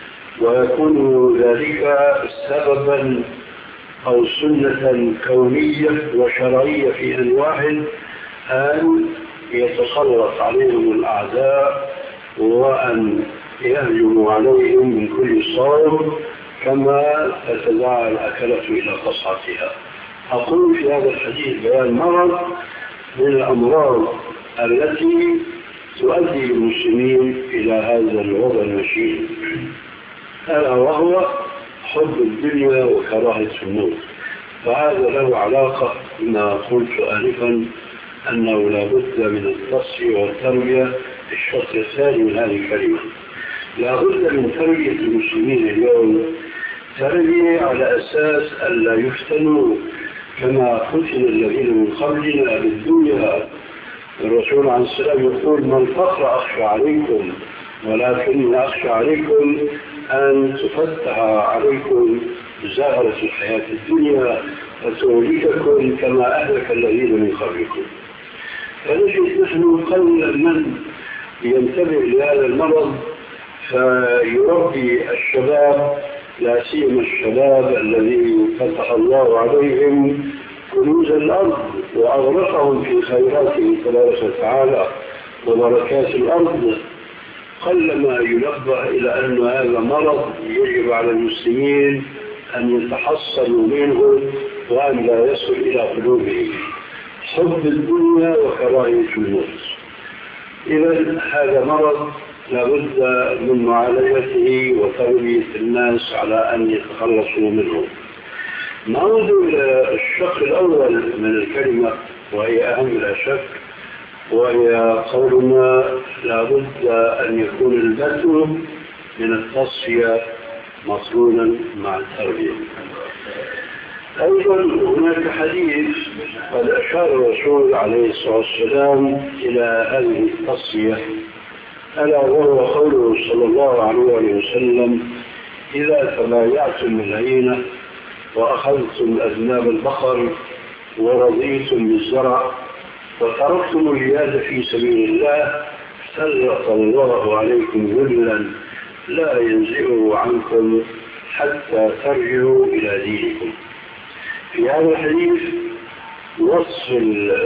ويكون ذلك سببا أو سنة كونية وشرعية في أنواع أن يتسلط عليهم الأعداء وأن يهجموا عليهم من كل صوب كما تتداعى الأكلة إلى قصعتها. أقول في هذا الحديث بيان مرض من الأمراض التي تؤدي المسلمين إلى هذا الوضع المشين، ألا وهو حب الدنيا وكراهية الموت. فهذا له علاقة بما قلت آنفا أنه لا بد من التصفية والتربية. الشرط الثاني من هذه الكلمة: لا بد من تربية المسلمين اليوم تربية على أساس ألا يفتنوا كما فتن الذين من قبلنا بالدنيا. الرسول عليه السلام يقول: ما الفقر أخشى عليكم، ولكن أخشى عليكم أن تفتح عليكم زهرة الحياة الدنيا فتهلككم كما أهلك الذين من قبلكم. فنجد نحن قل من ينتبه لهذا المرض فيربي الشباب، لا سيما الشباب الذي فتح الله عليهم كنوز الأرض وأغرقهم في خيراته تبارك وتعالى وبركات الأرض. قلما ينبه إلى أن هذا مرض يجب على المسلمين أن يتحصلوا منه وأن لا يصل إلى قلوبهم حب الدنيا وكراهية الموت. إذا هذا مرض لابد من معالجته وتربية الناس على أن يتخلصوا منه. نعود إلى الشق الأول من الكلمة وهي أهم لا شك، وهي قولنا لابد أن يكون البدء من التصفية مقرونا مع التربية. أيضا هناك حديث قد أشار الرسول عليه الصلاة والسلام إلى هذه التصفية، ألا وهو قوله صلى الله عليه وسلم: إذا تبايعتم بالعينة وأخذتم أذناب البقر ورضيتم بالزرع وتركتم الجهاد في سبيل الله سلط الله عليكم ذلا لا ينزعه عنكم حتى ترجعوا إلى دينكم. في هذا الحديث وصف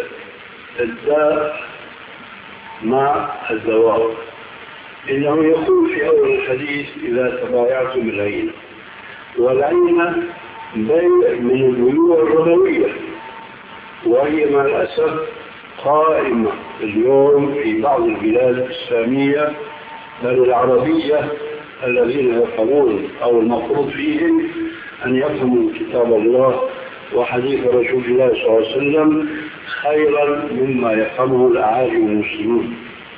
الداء مع الدواء، إنه يقول في أول الحديث: إذا تبايعتم بالعينة، والعينة بيع من البيوع الربوية، وهي مع الأسف قائمة اليوم في بعض البلاد الإسلامية بل العربية الذين يفهمون أو المفروض فيهم أن يفهموا كتاب الله وحديث رسول الله صلى الله عليه وسلم خيرا مما يفهمه الأعاجم المسلمون.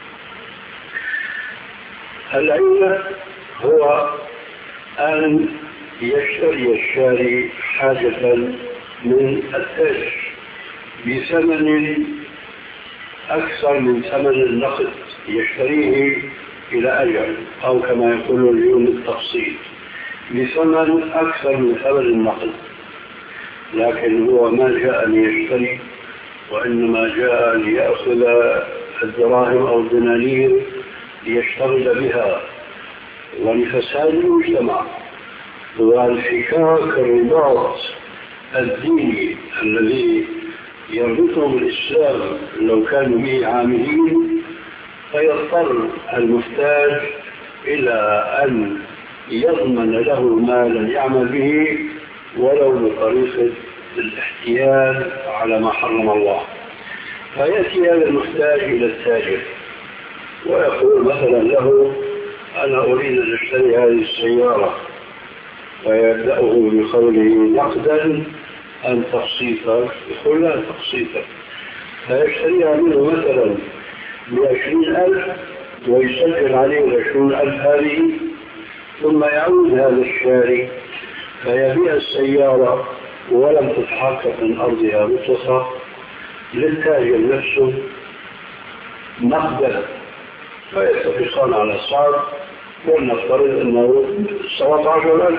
العلة هو أن يشتري الشاري حاجة من التاجر بثمن أكثر من ثمن النقد، يشتريه إلى أجل أو كما يقول اليوم التقسيط بثمن أكثر من ثمن النقد، لكن هو ما جاء ليشتري وإنما جاء ليأخذ الدراهم أو الدنانير ليشتغل بها، ولفساد المجتمع والحكاك الرباط الديني الذي يربطهم الإسلام لو كانوا به عاملين، فيضطر المحتاج إلى أن يضمن له مالا يعمل به ولو بطريقة الاحتيال على ما حرم الله. فيأتي هذا المحتاج إلى التاجر ويقول مثلا له: أنا أريد أن أشتري هذه السيارة، فيبدأه بقوله: نقدا أم تقسيطا؟ يقول: لا، تقسيطا. فيشتريها منه مثلا ب20,000 ويسجل عليه 20,000 هذه، ثم يعود هذا الشاري فيبيع السيارة ولم تتحقق من أرضها رخصة للتاجر نفسه نقدا، فيتفقان على السعر، ولنفترض أنه 17,000،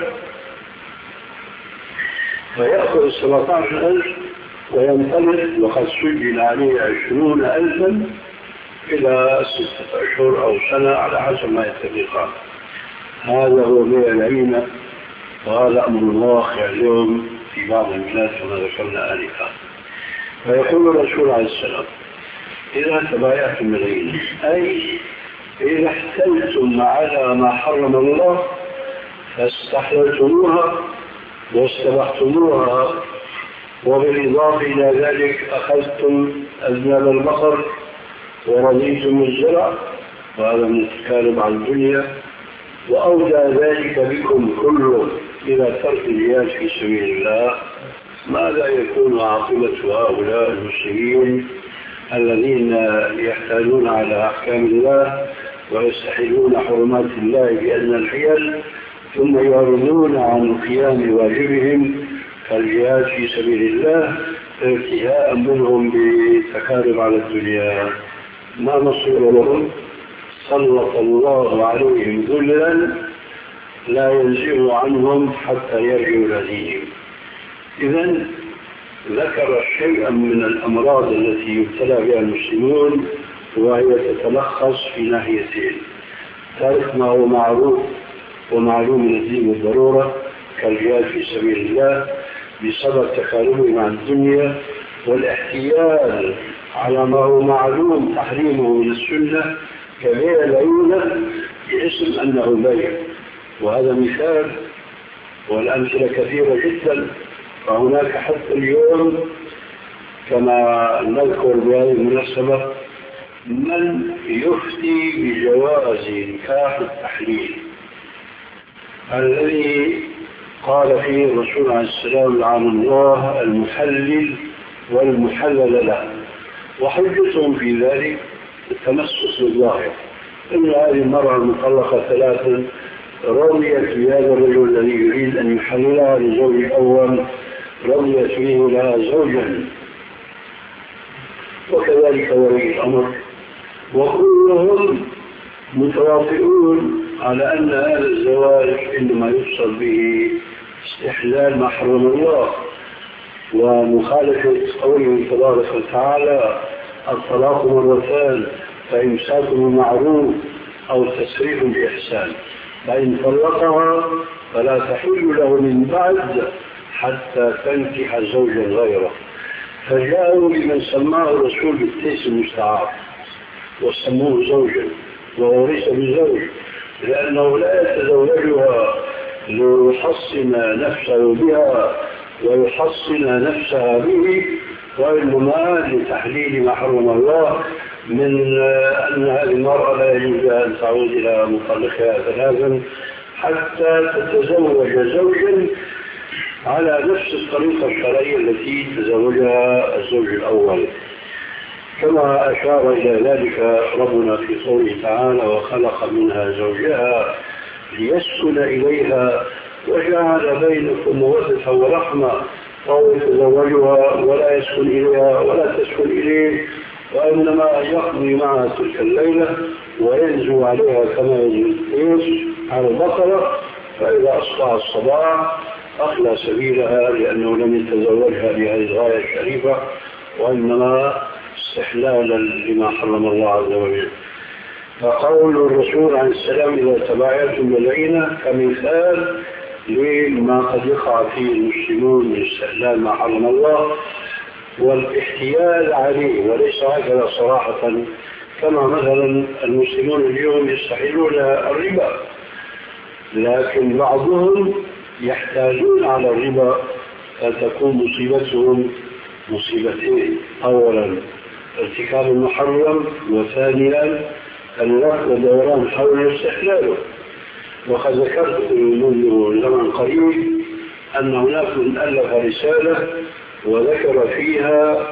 فيأخذ 17,000 وينطلق وقد سجل عليه 20,000 إلى 6 أشهر أو سنة على حسب ما يتفقان. هذا هو بيع العينة، وهذا أمر واقع اليوم في بعض البلاد كما ذكرنا آنفا. فيقول الرسول عليه السلام: إذا تبايعتم بالعينة، أي إذا احتلتم على ما حرم الله فاستحللتموها واستبحتموها، وبالإضافة إلى ذلك أخذتم أذناب البقر ورضيتم الزرع، وهذا من التكالب عن الدنيا، وأودى ذلك بكم كله إلى ترك الجهاد في سبيل الله، ماذا يكون عاقبة هؤلاء المسلمين الذين يحتالون على أحكام الله ويستحلون حرمات الله بأدنى الحيل، ثم يعرضون عن القيام بواجبهم كالجهاد في سبيل الله ارتهاء منهم بتكالب على الدنيا؟ ما مصيرهم؟ سلط الله عليهم ذلا لا ينزعه عنهم حتى يرجعوا إلى دينهم. إذن ذكر شيئا من الأمراض التي يبتلى بها المسلمون، وهي تتلخص في ناحيتين: ترك ما هو معروف ومعلوم من الدين بالضرورة كالجهاد في سبيل الله بسبب تكالبه مع الدنيا، والاحتيال على ما هو معلوم تحريمه من السنة كبيع العينة باسم أنه بيع. وهذا مثال والأمثلة كثيرة جدا. فهناك حتى اليوم كما نذكر بهذه المناسبة من يفتي بجواز نكاح التحليل الذي قال فيه الرسول عليه السلام لعن الله المحلل والمحلل له، وحجتهم في ذلك التمسك بالظاهر إن هذه المرأة المطلقة 3 رضيت بهذا الرجل الذي يريد أن يحللها لزوج الأول، رضيت فيه لها زوجا، وكذلك ولي الأمر، وكلهم متواطئون على أن هذا الزواج إنما يقصد به استحلال ما حرم الله ومخالفة قوله تبارك وتعالى الطلاق مرتان فإمساك بمعروف أو تسريح بإحسان، فإن طلقها فلا تحل له من بعد حتى تنكح زوجا غيره. فجاءوا لمن سماه الرسول بالتيس المستعار وسموه زوجا وهو ليس بزوج، لأنه لا يتزوجها ليحصن نفسه بها ويحصن نفسها به، وإنما لتحليل ما حرم الله من أن هذه المرأة لا يجوز أن تعود إلى مطلقها 3 حتى تتزوج زوجا على نفس الطريقة الشرعية التي تزوجها الزوج الأول، كما أشار إلى ذلك ربنا في قوله تعالى وخلق منها زوجها ليسكن إليها وجعل بينكم مودة ورحمة، أو يتزوجها ولا يسكن إليها ولا تسكن إليه، وإنما يقضي معها تلك الليلة وينزو عليها كما ينزو على البقرة، فإذا أصبح الصباح أخلى سبيلها لأنه لم يتزوجها بهذه الغاية الشريفة، وإنما استحلالا لما حرم الله عز وجل. فقول الرسول عليه السلام إذا تبايعتم بالعينة كمثال لما قد يقع فيه المسلمون من استحلال ما حرم الله والاحتيال عليه، وليس هكذا صراحة كما مثلا المسلمون اليوم يستحلون الربا، لكن بعضهم يحتاجون على الربا فتكون مصيبتهم مصيبتين: أولا ارتكاب المحرم، وثانيا اللف ودوران حول استحلاله. وقد ذكرت منذ زمن قريب أن هناك من ألف رسالة وذكر فيها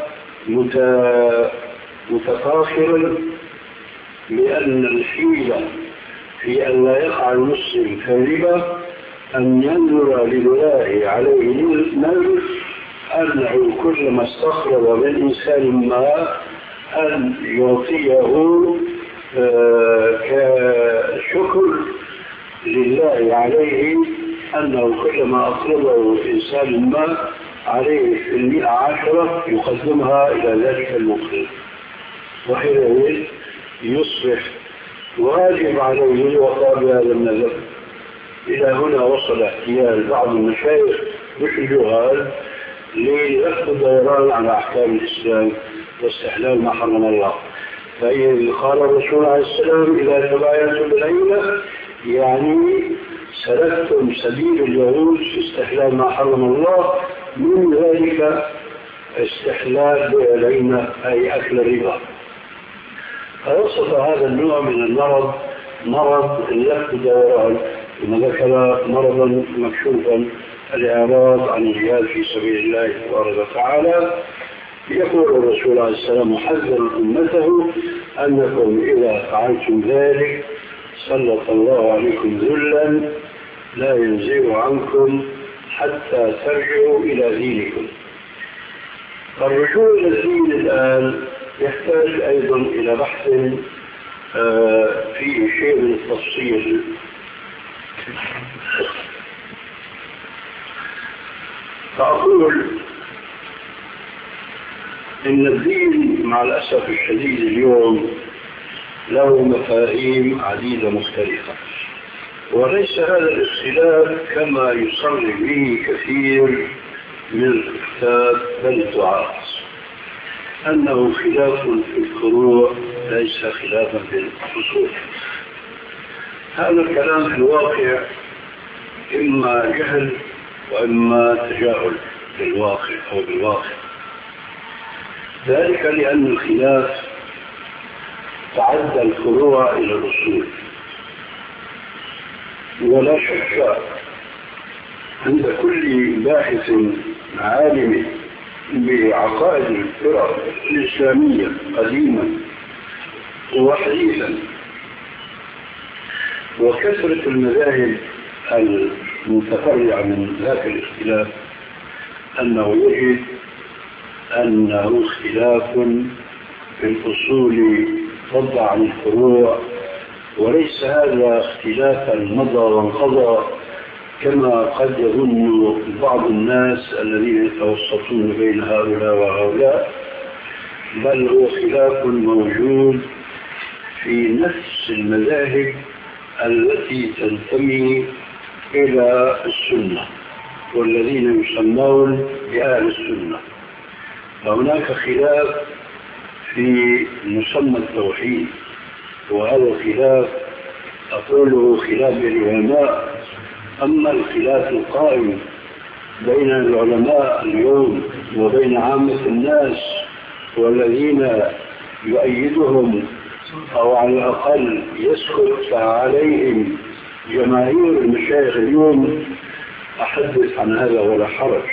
متفاخرا بأن الحيلة في أن لا يقع المسلم في الربا أن ينظر لله عليه النذر أنه كلما استخرج من إنسان ما أن يعطيه كشكر لله عليه، أنه كلما أقرضه إنسان ما عليه في 110 يقدمها إلى ذلك المقرض، وحينئذ يصبح واجب عليه الوفاء بهذا النذر. إلى هنا وصل احتيال بعض المشايخ بالجهال للفت الدوران على أحكام الإسلام واستحلال ما حرم الله. فإذا قال الرسول عليه السلام إذا تبايعتم بالعينة يعني سلكتم سبيل اليهود في استحلال ما حرم الله، من ذلك استحلال بالعينة أي أكل الربا. فوصف هذا النوع من المرض مرض اللف الدوران، ثم ذكر مرضا مكشوفا الإعراض عن الجهاد في سبيل الله تبارك وتعالى. يقول الرسول عليه السلام محذرا أمته أنكم إذا فعلتم ذلك سلط الله عليكم ذلا لا ينزع عنكم حتى ترجعوا إلى دينكم. الرجوع إلى الدين الآن يحتاج أيضا إلى بحث فيه شيء من التفصيل. فأقول إن الدين مع الأسف الشديد اليوم له مفاهيم عديدة مختلفة، وليس هذا الاختلاف كما يصرح به كثير من الكتاب بل الدعاة، أنه خلاف في الفروع ليس خلافا في الأصول. هذا الكلام في الواقع إما جهل وإما تجاهل بالواقع أو بالواقع. ذلك لأن الخلاف تعدى الفروع إلى الأصول، ولا شك عند كل باحث عالم بعقائد الفرق الإسلامية قديما وحديثا وكثرة المذاهب المتفرعة من ذاك الاختلاف أنه يجد أنه اختلاف في الأصول فضل عن الفروع، وليس هذا اختلافا مضى وانقضى كما قد يظن بعض الناس الذين يتوسطون بين هؤلاء وهؤلاء، بل هو خلاف موجود في نفس المذاهب التي تنتمي إلى السنة والذين يسمون بأهل السنة. فهناك خلاف في مسمى التوحيد، وهذا الخلاف أقوله خلاف العلماء. أما الخلاف القائم بين العلماء اليوم وبين عامة الناس والذين يؤيدهم أو على الأقل يسكت عليهم جماهير المشايخ اليوم، أحدث عن هذا ولا حرج.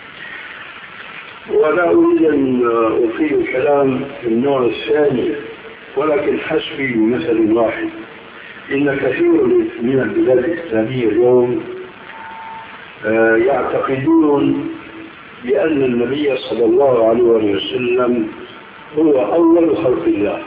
ولا أريد أن أطيل الكلام في النوع الثاني، ولكن حسبي بمثل واحد. إن كثير من البلاد الإسلامية اليوم يعتقدون بأن النبي صلى الله عليه وسلم هو أول خلق الله،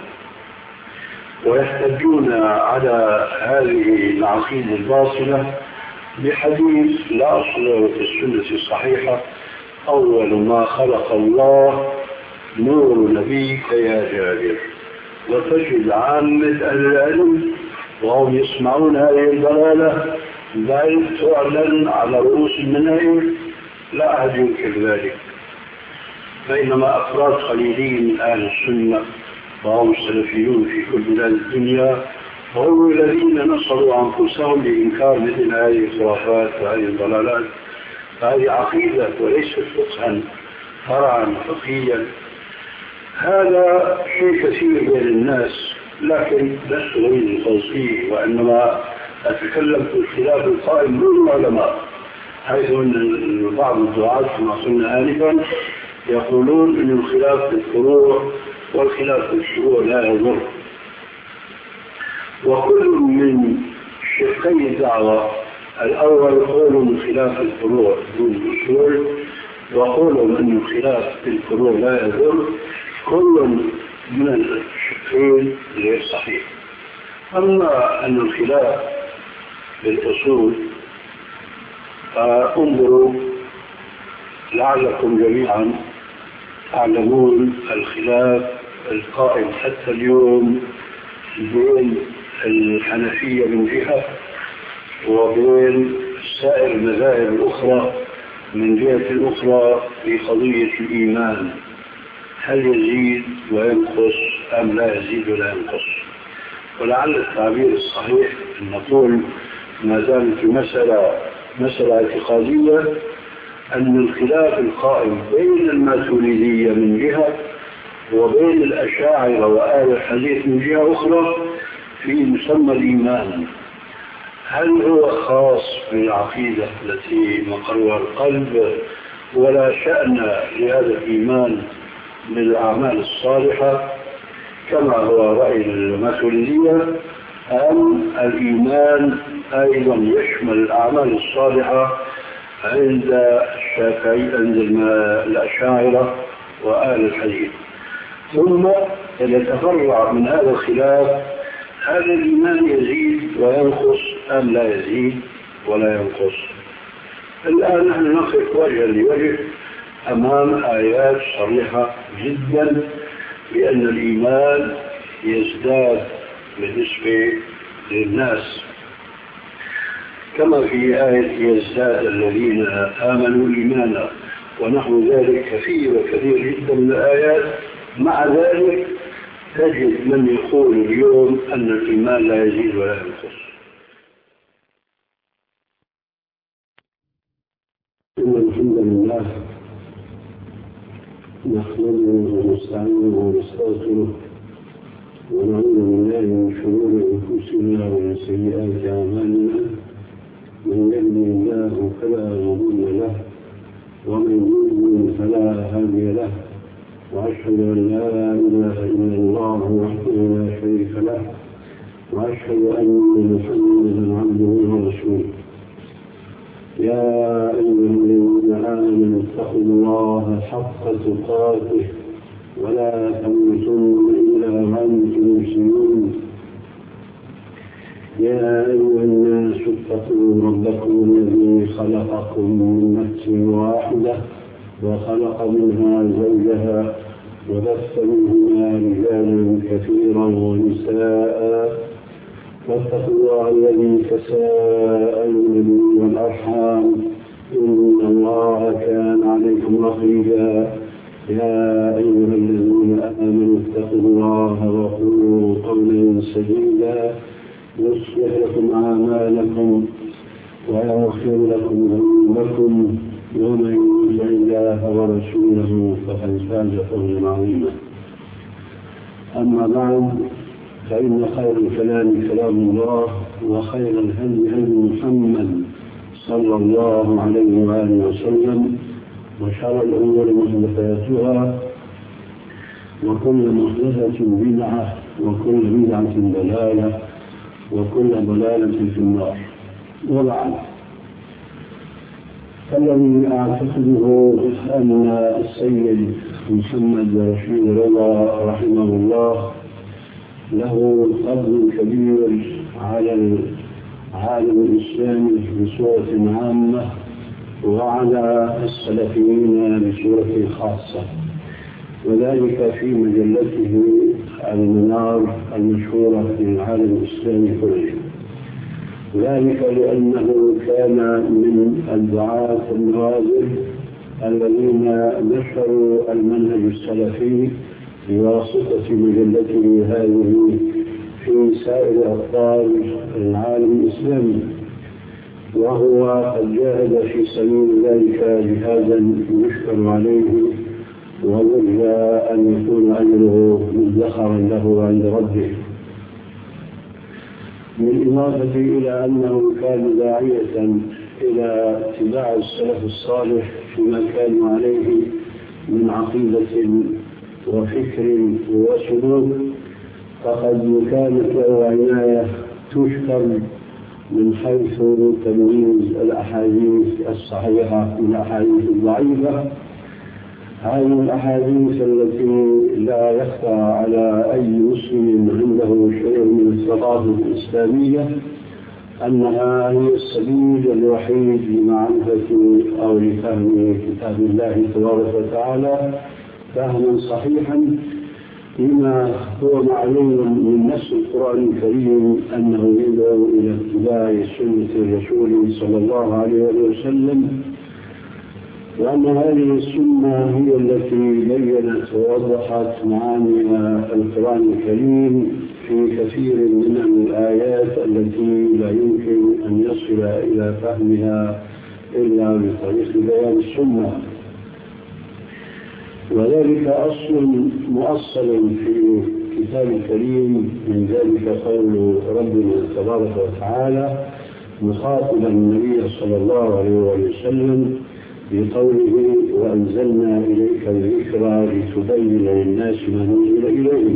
ويحتجون على هذه العقيدة الباطلة بحديث لا أصل له في السنة الصحيحة: أول ما خلق الله نور نبيك يا جابر. وتجد عامة أهل العلم وهم يسمعون هذه الضلالة بل تعلن على رؤوس المنابر، لا أحد ينكر ذلك، بينما أفراد قليلين من أهل السنة وهم السلفيون في كل بلاد الدنيا هم الذين نصروا أنفسهم لإنكار مثل هذه الخرافات وهذه الضلالات. هذه عقيدة وليست فقها فرعا فقهيا. هذا شيء كثير بين الناس، لكن لست أريد الخوض فيه، وإنما أتكلم في الخلاف القائم بين العلماء، حيث أن بعض الدعاة كما قلنا آنفا يقولون أن الخلاف في الفروع والخلاف في الشروع لا يضر. وكل من شقي الدعوة: الأول قول من خلاف الفروع دون الأصول، وقول من الخلاف في الفروع لا يضر. كل من الشقين غير صحيح. أما أن الخلاف في الأصول فانظروا لعلكم جميعا تعلمون الخلاف القائم حتى اليوم بين الحنفية من جهة وبين سائر المذاهب الأخرى من جهة أخرى في قضية الإيمان: هل يزيد وينقص أم لا يزيد ولا ينقص؟ ولعل التعبير الصحيح أن نقول ما دامت مسألة اعتقادية أن الخلاف القائم بين الماتريدية من جهة وبين الأشاعرة وآل الحديث من جهة أخرى في مسمى الإيمان. هل هو خاص بالعقيدة التي مقرها القلب ولا شأن لهذا الإيمان بالأعمال الصالحة كما هو رأي الماتريدية، أم الإيمان أيضا يشمل الأعمال الصالحة عند الشافعي عند الأشاعرة وآل الحديث؟ ثم يتفرع من هذا الخلاف: هذا الإيمان يزيد وينقص أم لا يزيد ولا ينقص؟ الآن نحن نقف وجها لوجه أمام آيات صريحة جدا بأن الإيمان يزداد بالنسبة للناس، كما في آية يزداد الذين آمنوا إيمانا ونحو ذلك كثير جدا من الآيات. مع ذلك تجد من يقول اليوم أن الإيمان لا يزيد ولا ينقص. نحمده ونستعينه ونستغفره ونعوذ بالله من شرور أنفسنا ومن سيئات أعمالنا، من يهده الله فلا مضل له ومن يضلل فلا هادي له، وأشهد أن لا إله إلا الله وحده لا شريك له، وأشهد أن محمدا عبده ورسوله. يا أيها الذين آمنوا اتقوا الله حق تقاته ولا تموتن إلا وأنتم مسلمون. يا أيها الناس اتقوا ربكم الذي خلقكم من نفس واحدة وخلق منها زوجها وبث منهما رجالا كثيرا ونساء، واتقوا الله الذي تساءلون به والأرحام إن الله كان عليكم رقيبا. يا أيها الذين آمنوا اتقوا الله وقولوا قولا سديدا يصلح لكم أعمالكم ويغفر لكم ذنوبكم، ومن يطع الله ورسوله فقد فاز فوزا عظيما. أما بعد، فإن خير الكلام كلام الله، وخير الهدي هدي محمد صلى الله عليه وآله وسلم، وشر الأمور محدثاتها، وكل محدثة بدعة، وكل بدعة ضلالة، وكل ضلالة في النار. وبعد، فالذي أعتقده أن السيد محمد رشيد رضا رحمه الله له فضل كبير على العالم الإسلامي بصورة عامة، وعلى السلفيين بصورة خاصة، وذلك في مجلته المنار المشهورة في العالم الإسلامي كله. ذلك لأنه كان من الدعاة النوازل الذين نشروا المنهج السلفي بواسطة مجلته هذه في سائر أقطار العالم الإسلامي، وهو قد جاهد في سبيل ذلك جهادا يشكر عليه، ويرجى أن يكون أجره مدخرا له عند ربه. بالإضافة إلى أنه كان داعية إلى اتباع السلف الصالح فيما كانوا عليه من عقيدة وفكر وسلوك، فقد كانت له عناية تشكر من حيث تمييز الأحاديث الصحيحة من الأحاديث الضعيفة. هذه الأحاديث التي لا يخفى على أي مسلم عنده شيء من الثقافة الإسلامية أنها هي السبيل الوحيد لمعرفة أو لفهم كتاب الله تبارك وتعالى فهما صحيحا، لما هو معلوم من نص القرآن الكريم أنه يدعو إلى اتباع سنة الرسول صلى الله عليه وسلم، وأن هذه السنة هي التي بينت ووضحت معاني القرآن الكريم في كثير من الآيات التي لا يمكن أن يصل إلى فهمها إلا بطريق بيان السنة. وذلك أصل مؤصل في الكتاب الكريم، من ذلك قول ربنا تبارك وتعالى مخاطبا النبي صلى الله عليه وسلم بقوله وأنزلنا إليك الذكرى لتبين للناس ما نزل إليهم.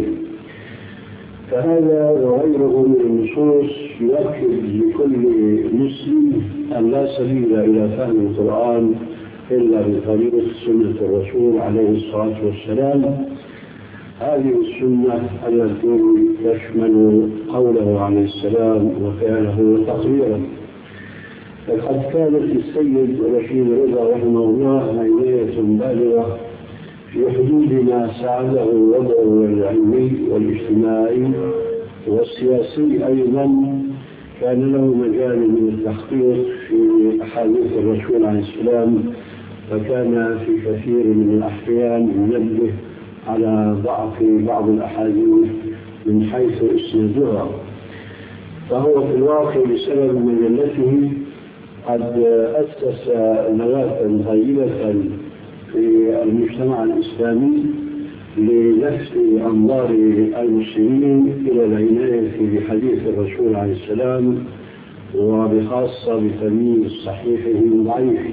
فهذا وغيره من النصوص يؤكد لكل مسلم أن لا سبيل إلى فهم القرآن إلا بطريق سنة الرسول عليه الصلاة والسلام. هذه السنة التي تشمل قوله عليه السلام وفعله تقريرا. فقد كانت للسيد رشيد رضا رحمه الله عناية بالغة في حدود ما ساعده وضعه العلمي والاجتماعي والسياسي أيضا. كان له مجال من التحقيق في أحاديث الرسول عليه السلام، فكان في كثير من الأحيان ينبه على ضعف بعض الأحاديث من حيث إسنادها. فهو في الواقع بسبب مجلته قد أسس نواة طيبة في المجتمع الإسلامي للفت أنظار المسلمين إلى العناية بحديث الرسول عليه السلام، وبخاصة بتمييز صحيحه من ضعيفه.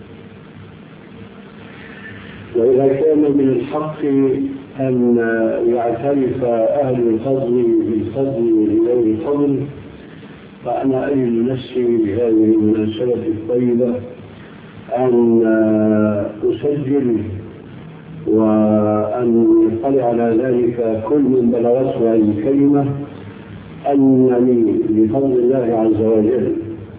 وإذا كان من الحق أن يعترف أهل الفضل بالفضل لغير الفضل، فأنا أجد نفسي بهذه المناسبة الطيبة أن أسجل وأن يطلع على ذلك كل من بلغته هذه الكلمة أنني بفضل الله عز وجل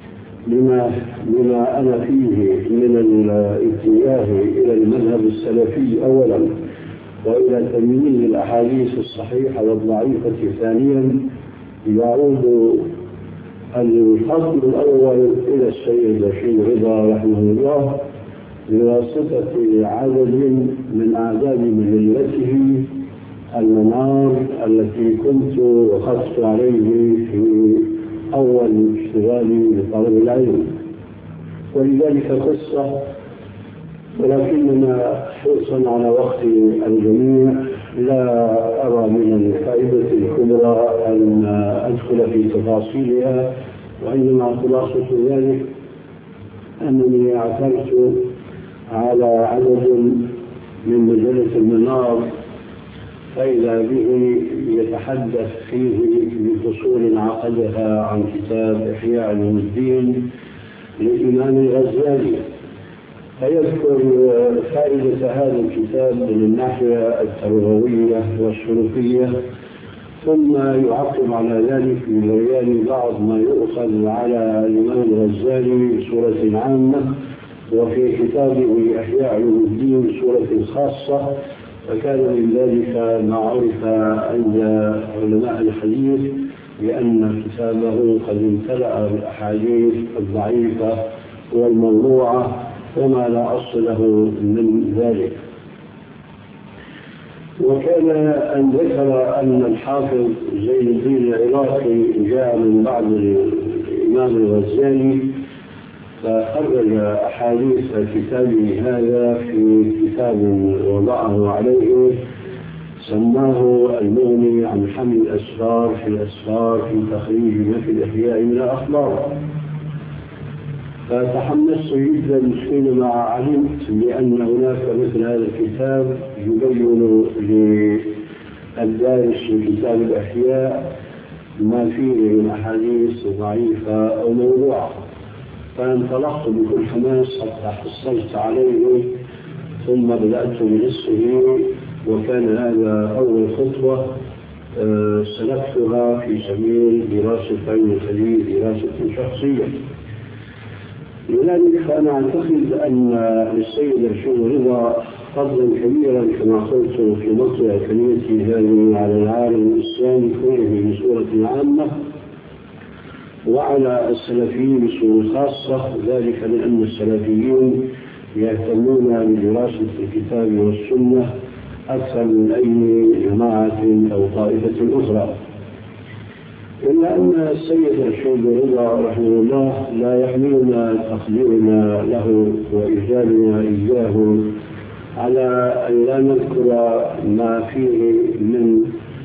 بما أنا فيه من الاتجاه إلى المذهب السلفي أولا، وإلى تمييز الأحاديث الصحيحة والضعيفة ثانيا، يعود الفصل الأول إلى السيد رشيد رضا رحمه الله بواسطة عدد من أعداد مجلته المنار التي كنت وقفت عليه في أول اشتغالي بطلب العلم. ولذلك قصة، ولكننا حرصا على وقت الجميع لا أرى من الفائدة الكبرى أن أدخل في تفاصيلها، وإنما خلاصة ذلك أنني اعترت على عدد من مجلة المنار فإذا به يتحدث فيه بفصول عقدها عن كتاب إحياء علوم الدين للإمام الغزالي، فيذكر فائدة هذا الكتاب من الناحية التربوية والسلوكية، ثم يعقب على ذلك ببيان بعض ما يؤخذ على الإمام الغزالي بصورة عامة، وفي كتابه إحياء علوم الدين بصورة خاصة. فكان من ذلك ما عرف عند علماء الحديث بأن كتابه قد امتلأ بالأحاديث الضعيفة والموضوعة وما لا أصل له من ذلك. وكان أن ذكر أن الحافظ زين الدين العراقي جاء من بعد الإمام الغزالي فخرج أحاديث كتابه هذا في كتاب وضعه عليه سماه المغني عن حمل الأسفار في الأسفار في تخريج ما في الإحياء من الأخبار. فتحمست جدا حينما علمت بأن هناك مثل هذا الكتاب يبين للدارس في كتاب الأحياء ما فيه من أحاديث ضعيفة أو موضوعة. فانطلقت بكل حماس حتى حصلت عليه، ثم بدأت بنصفه، وكان هذا أول خطوة سلكتها في سبيل دراسة علم الحديث دراسة شخصية. لذلك فأنا أعتقد أن للسيد رشيد رضا فضلا كبيرا كما قلت في مطلع كلمتي هذه على العالم الإسلامي كله بصورة عامة، وعلى السلفيين بصورة خاصة، ذلك لأن السلفيين يهتمون بدراسة الكتاب والسنة أكثر من أي جماعة أو طائفة أخرى. إلا أن السيد رشيد رضا رحمه الله لا يحملنا تقديرنا له وإجابنا إياه على أن لا نذكر ما فيه من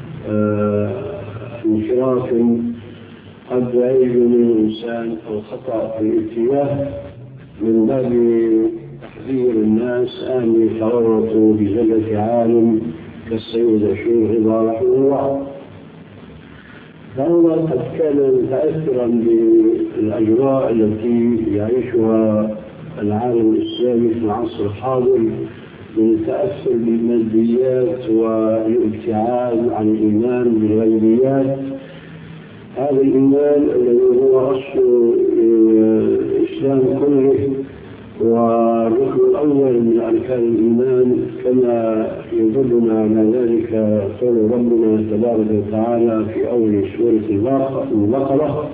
انحراف قد يعيب من الإنسان أو خطأ في الاتجاه، من باب تحذير الناس أن يتورطوا بزلة عالم كالسيد رشيد رضا رحمه الله. فهو قد كان متأثرا بالأجواء التي يعيشها العالم الإسلامي في العصر الحاضر، من التأثر بالماديات والابتعاد عن الإيمان بالغيبيات. هذا الإيمان الذي هو أصل الإسلام كله والركن الأول من أركان الإيمان، كما يدلنا على ذلك قول ربنا تبارك وتعالى في أول سورة البقرة: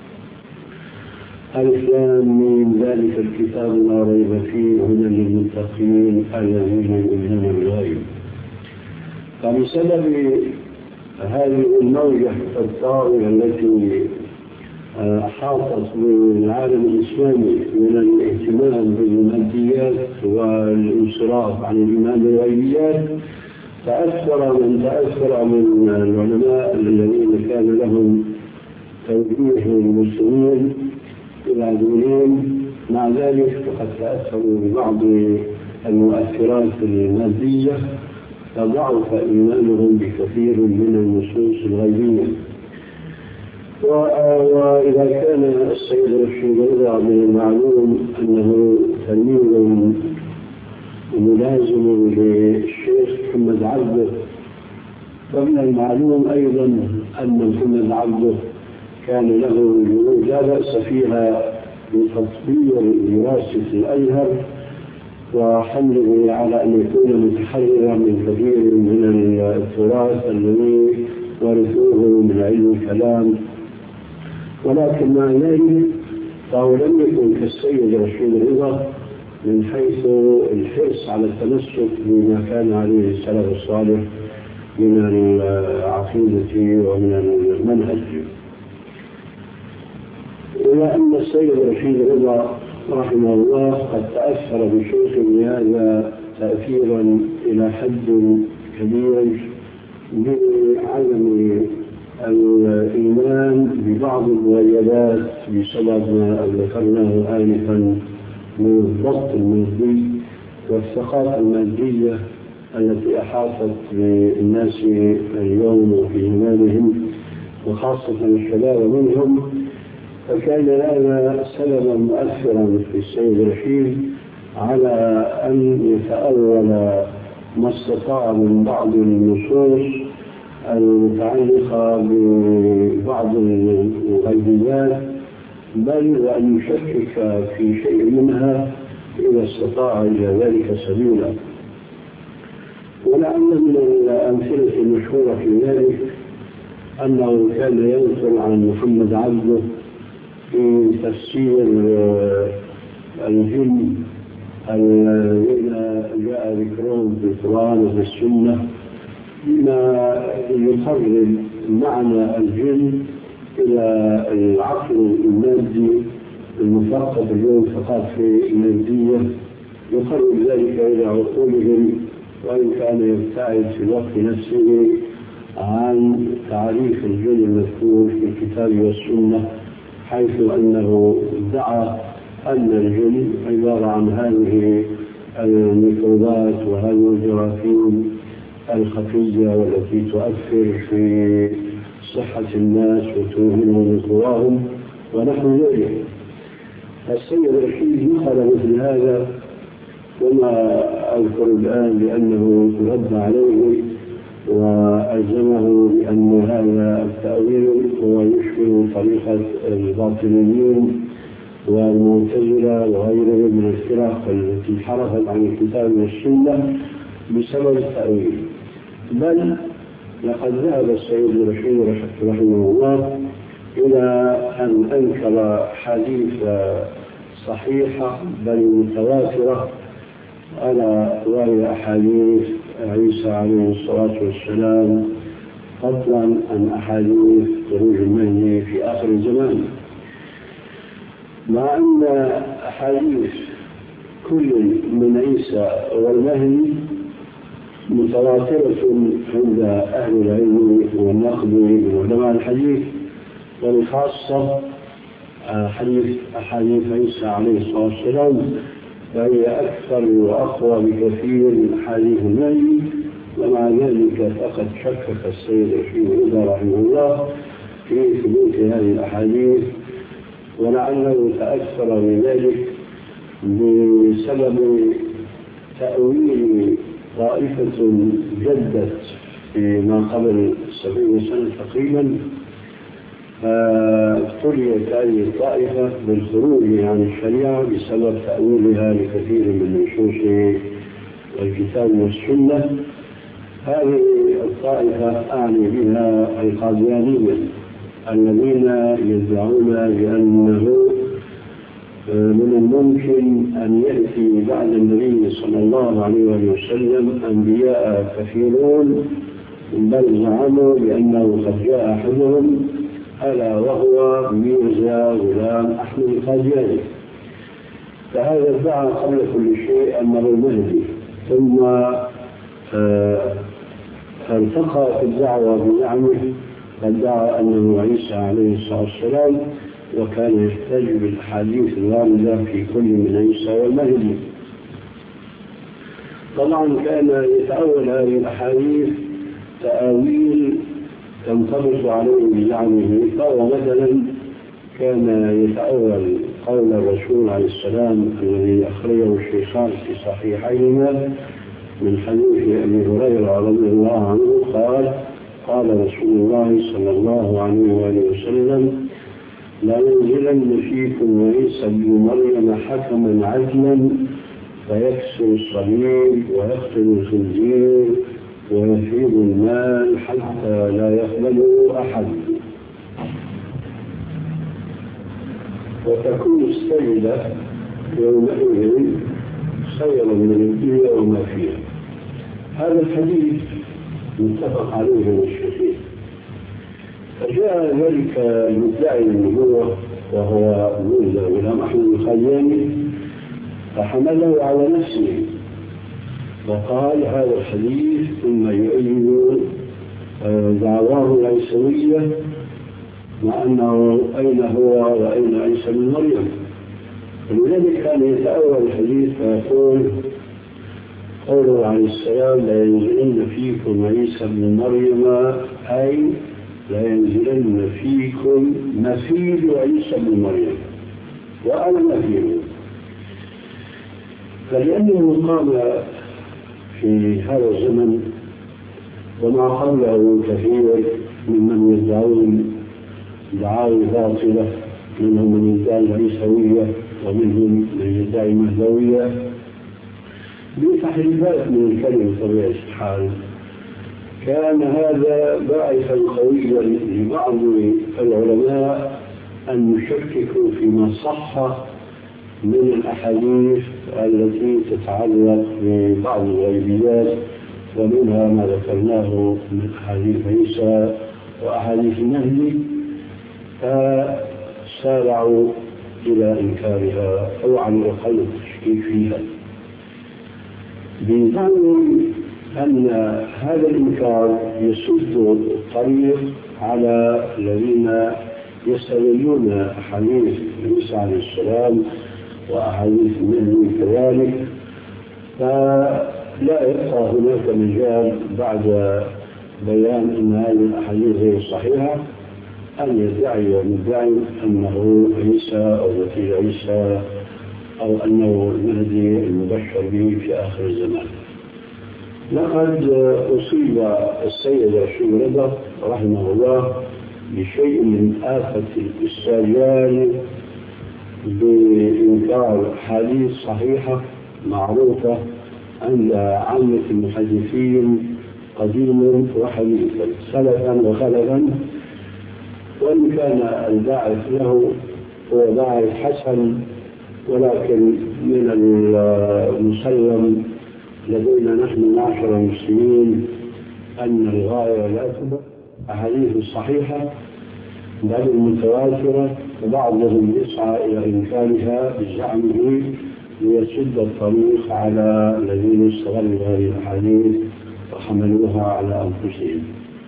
ألف لام ميم ذلك الكتاب لا ريب فيه هدى للمتقين الذين يؤمنون بالغيب. فبسبب هذه الموجة الطائرة التي أحاطت بالعالم الإسلامي من الاهتمام بالماديات والانصراف عن الإيمان بالغيبيات، تأثر من العلماء الذين كان لهم توجيه المسلمين إلى دينهم. مع ذلك فقد تأثروا ببعض المؤثرات المادية فضعف إيمانهم بكثير من النصوص الغيبية. وإذا كان السيد رشيد رضا من المعلوم أنه تلميذ ملازم للشيخ محمد عبده، فمن المعلوم أيضا أن محمد عبده كان له جهود لا بأس فيها بتطوير دراسة الأزهر وحمله على أن يكون متحررا من كثير من التراث الذي ورثوه من علم الكلام، ولكن مع ذلك فهو لم يكن كالسيد رشيد رضا من حيث الحرص على التمسك بما كان عليه السلف الصالح من العقيدة ومن المنهج. وأن السيد رشيد رضا رحمه الله قد تأثر بشيخ هذا تأثيرا إلى حد كبير بعدم الإيمان ببعض المغيبات بسبب ما ذكرناه آنفا من الضبط المادي والثقافة المادية التي أحاطت بالناس اليوم وفي إيمانهم وخاصة الشباب منهم، فكان هذا سببا مؤثرا في السيد رشيد على أن يتأول ما استطاع من بعض النصوص المتعلقة ببعض الغيبيات، بل وأن يشكك في شيء منها إذا استطاع إلى ذلك سبيلا. ولعل من الأمثلة المشهورة في ذلك أنه كان ينقل عن محمد عبده في تفسير الجن الذين جاء ذكرهم في القرآن وفي السنة بما يقرب معنى الجن إلى العقل المادي المثقف اليوم ثقافة مادية، يقرب ذلك إلى عقولهم، وإن كان يبتعد في الوقت نفسه عن تعريف الجن المذكور في الكتاب والسنة، حيث أنه ادعى أن الجن عبارة عن هذه الميكروبات وهذه الجراثيم الخفية والتي تؤثر في صحة الناس وتوهنهم من قواهم ونحو ذلك. السيد رشيد نقل مثل هذا، وما أذكر الآن لأنه رد عليه وألزمه بأن هذا التأويل هو يشبه طريقة الباطنيين والمعتزلة وغيرهم من الفرق التي انحرفت عن الكتاب والسنة بسبب التأويل. بل لقد ذهب السيد رشيد رحمه الله إلى أن أنكر حديث صحيحة بل متواترة على وهي أحاديث عيسى عليه الصلاة والسلام، فضلا عن أحاديث خروج المهدي في آخر الزمان، مع أن أحاديث كل من عيسى والمهدي متواترة عند أهل العلم والنقد من علماء الحديث، وبخاصة أحاديث عيسى عليه الصلاة والسلام فهي أكثر وأقوى بكثير من أحاديث المهدي. ومع ذلك فقد شكك السيد رشيد رضا رحمه الله في ثبوت هذه الأحاديث، ولعله تأثر بذلك بسبب تأويل طائفة جدت فيما قبل 70 سنة تقريبا، ابتليت هذه الطائفة بالخروج عن الشريعة بسبب تأويلها لكثير من نصوص الكتاب والسنة. هذه الطائفة أعني بها القاديانية الذين يدعون بأنه من الممكن أن يأتي بعد النبي صلى الله عليه وسلم أنبياء كثيرون، بل زعموا بأنه قد جاء أحدهم ألا وهو ميرزا غلام أحمد القادياني. فهذا ادعى قبل كل شيء أنه المهدي، ثم ارتقى في الدعوة بزعمه فادعى أنه عيسى عليه الصلاة والسلام، وكان يحتج بالأحاديث الواردة في كل من عيسى والمهدي. طبعا كان يتأول هذه الأحاديث تأويل تنطبق عليه بزعمه، فهو مثلا كان يتأول قول الرسول عليه السلام الذي أخرجه الشيخان في صحيحيهما من حديث أبي هريرة رضي الله عنه قال: قال رسول الله صلى الله عليه وآله وسلم: لا ينزلن فيكم عيسى بن مريم حكما عدلا فيكسر الصليب ويقتل الخنزير ويفيض المال حتى لا يقبله أحد، وتكون السيدة يومئذ خيرا من الدنيا وما فيها. هذا الحديث متفق عليه من الشيخين. فجاء ذلك المدعي النبوة وهو ميرزا غلام أحمد القادياني فحمله على نفسه وقال هذا الحديث ثم يؤيد دعواه العيسوية، مع أنه أين هو وأين عيسى بن مريم. ولذلك كان يتأول الحديث فيقول قوله عليه السلام: لا ينزلن فيكم عيسى بن مريم، أي لا ينزلن فيكم مثيل عيسى بن مريم وأنا مثيله. فلأنه قام في هذا الزمن وما قبله كثير ممن يدعون دعاوى باطلة، منهم من يدعي العيسوية ومنهم من يدعي المهدوية بتحريفات من الكلمة بطبيعة الحال. كان هذا باعثا قويا لبعض العلماء أن يشككوا فيما صح من الأحاديث التي تتعلق ببعض الغيبيات، ومنها ما ذكرناه من أحاديث عيسى وأحاديث المهدي، فسارعوا إلى إنكارها أو عن الأقل التشكيك فيها، بظن أن هذا الإنكار يسد الطريق على الذين يستغلون أحاديث عيسى عليه السلام وأحاديث المهدي كذلك، فلا يبقى هناك مجال بعد بيان أن هذه الأحاديث غير صحيحة أن يدعي مدعي أنه عيسى أو مثيل عيسى أو أنه المهدي المبشر به في آخر الزمان. لقد أصيب السيد رشيد رضا رحمه الله بشيء من آفة الاستعجال بإنكار حديث صحيحة معروفة عند عامة المحدثين قديما وحديثا سلفا وخلفا، وإن كان الباعث له هو باعث حسن، ولكن من المسلم لدينا نحن معشر المسلمين أن الغاية لا تبقى أحاديث صحيحة بل المتواترة، وبعضهم يسعى إلى إنكارها بزعمه ليسد الطريق على الذين استغلوا هذه الأحاديث وحملوها على أنفسهم.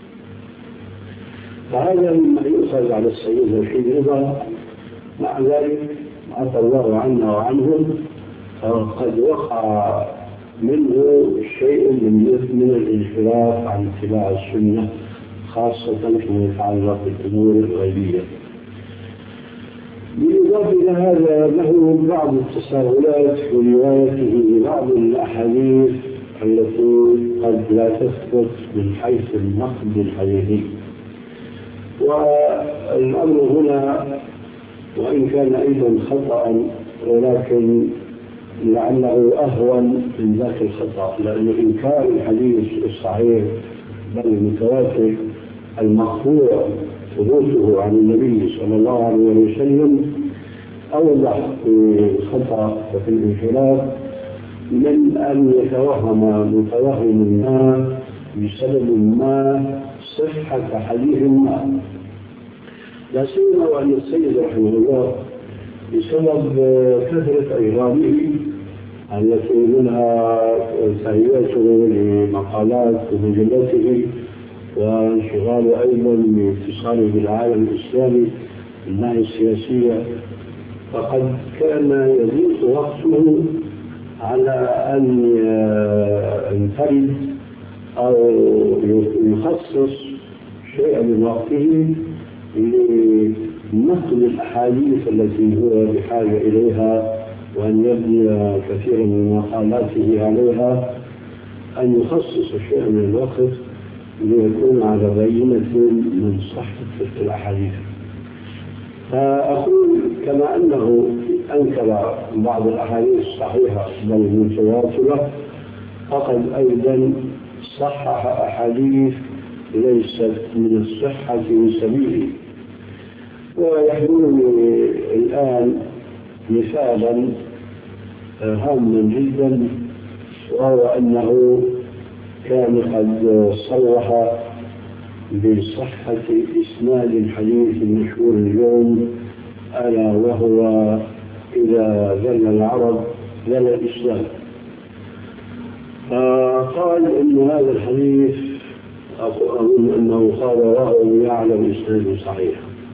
فهذا مما يؤخذ على السيد رشيد رضا. مع ذلك عفى الله عنا وعنهم، قد وقع منه شيء من الانحراف عن اتباع السنة، خاصة فيما يتعلق بالأمور الغيبية. بالإضافة إلى هذا له بعض التساؤلات في روايته لبعض الأحاديث التي قد لا تثبت من حيث النقد الحديثي، والأمر هنا وإن كان أيضا خطأ ولكن لعله أهون من ذاك الخطأ، لأن إنكار الحديث الصحيح بل المتواتر المقطوع ثبوته عن النبي صلى الله عليه وسلم أوضح في الخطأ وفي الانحراف من أن يتوهم متوهم ما بسبب ما صحة حديث ما، لا سيما وأن السيد رحمه الله بسبب كثرة أيغامه التي منها تهيئته لمقالات ومجلته وانشغاله أيضا باتصاله بالعالم الإسلامي من الناحية السياسية، فقد كان يضيق وقته على أن ينفرد أو يخصص شيئا من وقته لنقل الأحاديث التي هو بحاجة إليها وأن يبني كثيرا من مقالاته عليها، أن يخصص شيئا من الوقت ليكون على بينة من صحة تلك الأحاديث. فأقول كما أنه أنكر بعض الأحاديث الصحيحة بل المتواترة، فقد أيضا صحح أحاديث ليست من الصحة من سبيله. ويحضرني الآن مثالا هاما جدا، وهو أنه كان قد صرح بصحة إسناد الحديث المشهور اليوم، ألا وهو إذا ذل العرب ذل الإسلام. فقال إن هذا الحديث أظن أنه قال وهو يعلم إسناد صحيح،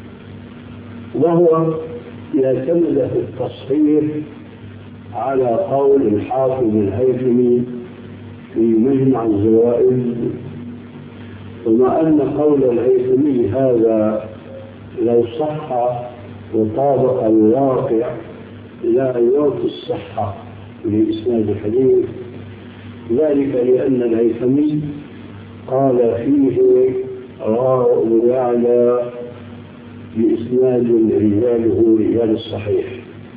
وهو يعتمد في التصحيح على قول الحافظ الهيثمي في مجمع الزوائد، ثم أن قول الهيثمي هذا لو صح وطابق الواقع لا يعطي الصحة لإسناد الحديث، ذلك لأن الهيثمي قال فيه راء يعلى بإسناد رجاله رجال الصحيح،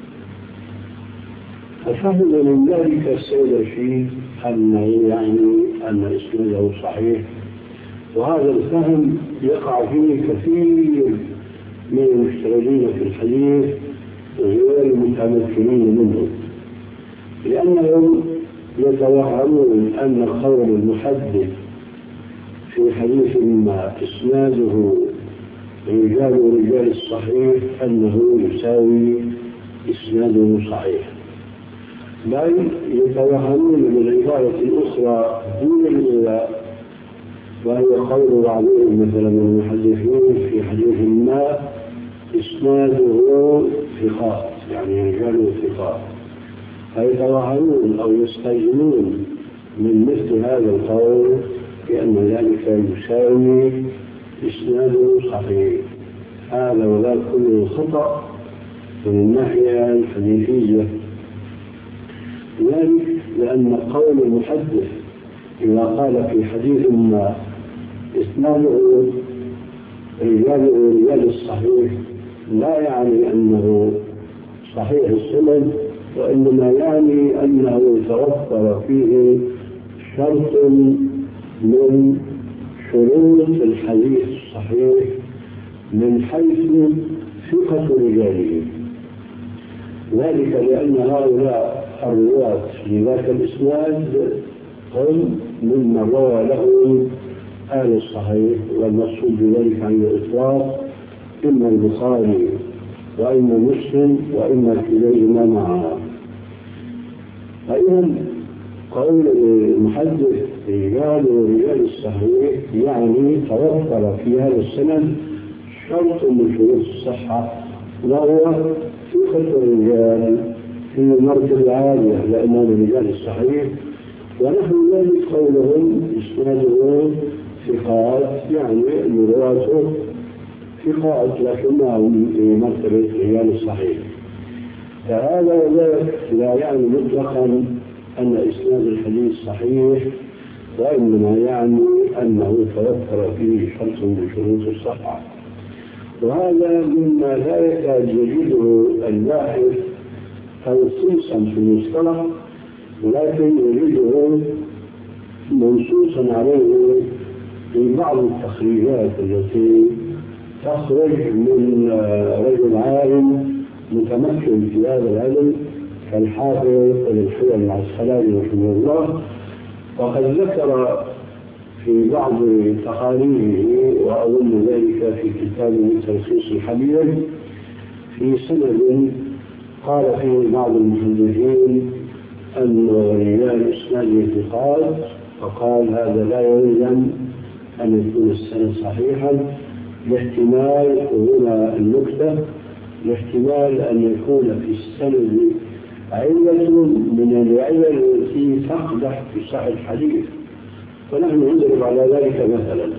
ففهم من ذلك السيد الشيخ أنه يعني أن إسناده صحيح، وهذا الفهم يقع فيه كثير من المشتغلين في الحديث غير المتمكنين منه، لأنهم يتوهمون أن قول المحدث في حديث ما إسناده رجال الصحيح أنه يساوي إسناده صحيح، بل يتوهمون من عبارة أخرى دون الإله، وهي قول بعضهم مثلا من المحدثين في حديث ما إسناده ثقات، يعني رجاله ثقات، فيتوهمون أو يستيقنون من مثل هذا القول بأن ذلك يساوي إسناده صحيح. هذا وذاك كله خطأ من الناحية الحديثية، ذلك لأن قول المحدث إذا قال في حديث ما إسناده رجال الصحيح لا يعني أنه صحيح السند، وإنما يعني أنه توفر فيه شرط من شروط الحديث الصحيح من حيث ثقة رجاله، ذلك لأن هؤلاء الرواة لذاك الإسناد هم ممن روى له آل الصحيح، والمقصود بذلك عن الإطلاق إما البخاري وإما مسلم وإما كليهما معا. فإذا قول المحدث رجال الصحيح يعني توفر في هذا السند شرط من شروط الصحة، وهو ثقة الرجال في مرتبة عالية لأمام رجال الصحيح، ونحن ذلك قولهم إسناده ثقات، يعني رواته ثقات لكنهم في مرتبة رجال الصحيح. فهذا وذلك لا يعني مطلقا أن إسناد الحديث صحيح، وإنما يعني أنه توفر فيه شرط من شروط الصحة، وهذا مما لا يكاد يجده الباحث تنصيصا في المصطلح، ولكن يجده منصوصا عليه في بعض التخريجات التي تخرج من رجل عالم متمكن في هذا العلم كالحافظ ابن حجر العسقلاني رحمه الله. وقد ذكر في بعض تقاريره، وأظن ذلك في كتابه تلخيص الحبيب، في سند قال فيه بعض المحدثين أن رجال إسناد ثقات، فقال هذا لا يلزم أن يكون السند صحيحا لاحتمال، هنا النكتة، لاحتمال أن يكون في السند علة من العلل التي تقدح في صحة الحديث. فنحن نضرب على ذلك مثلا،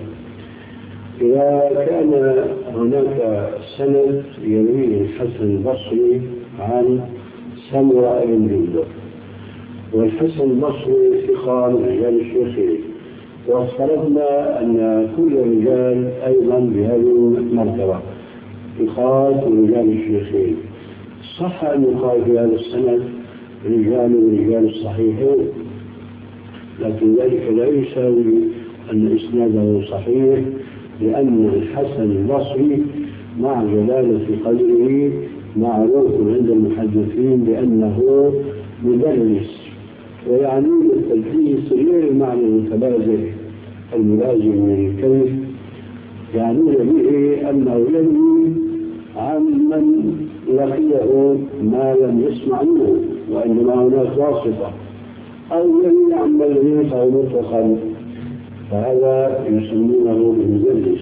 إذا كان هناك سند يرويه الحسن البصري عن سمرة بن جندب، والحسن البصري ثقة من رجال الشيخين، وافترضنا أن كل رجال أيضا بهذه المرتبة ثقات من رجال الشيخين، صح أن يقال في هذا السند رجال من رجال الصحيحين، لكن ذلك لا يساوي أن إسناده صحيح، لأن الحسن البصري مع جلالة قدره معروف عند المحدثين بأنه مدرس، ويعني التدليس غير المعنى المتبادل الملازم من الكيف، يعنون به أنه يروي عن من لقيه ما لم يسمع منه، وإنما هناك واسطة، أو يروي عن من لقيه مطلقا، فهذا يسمونه بالمدلس.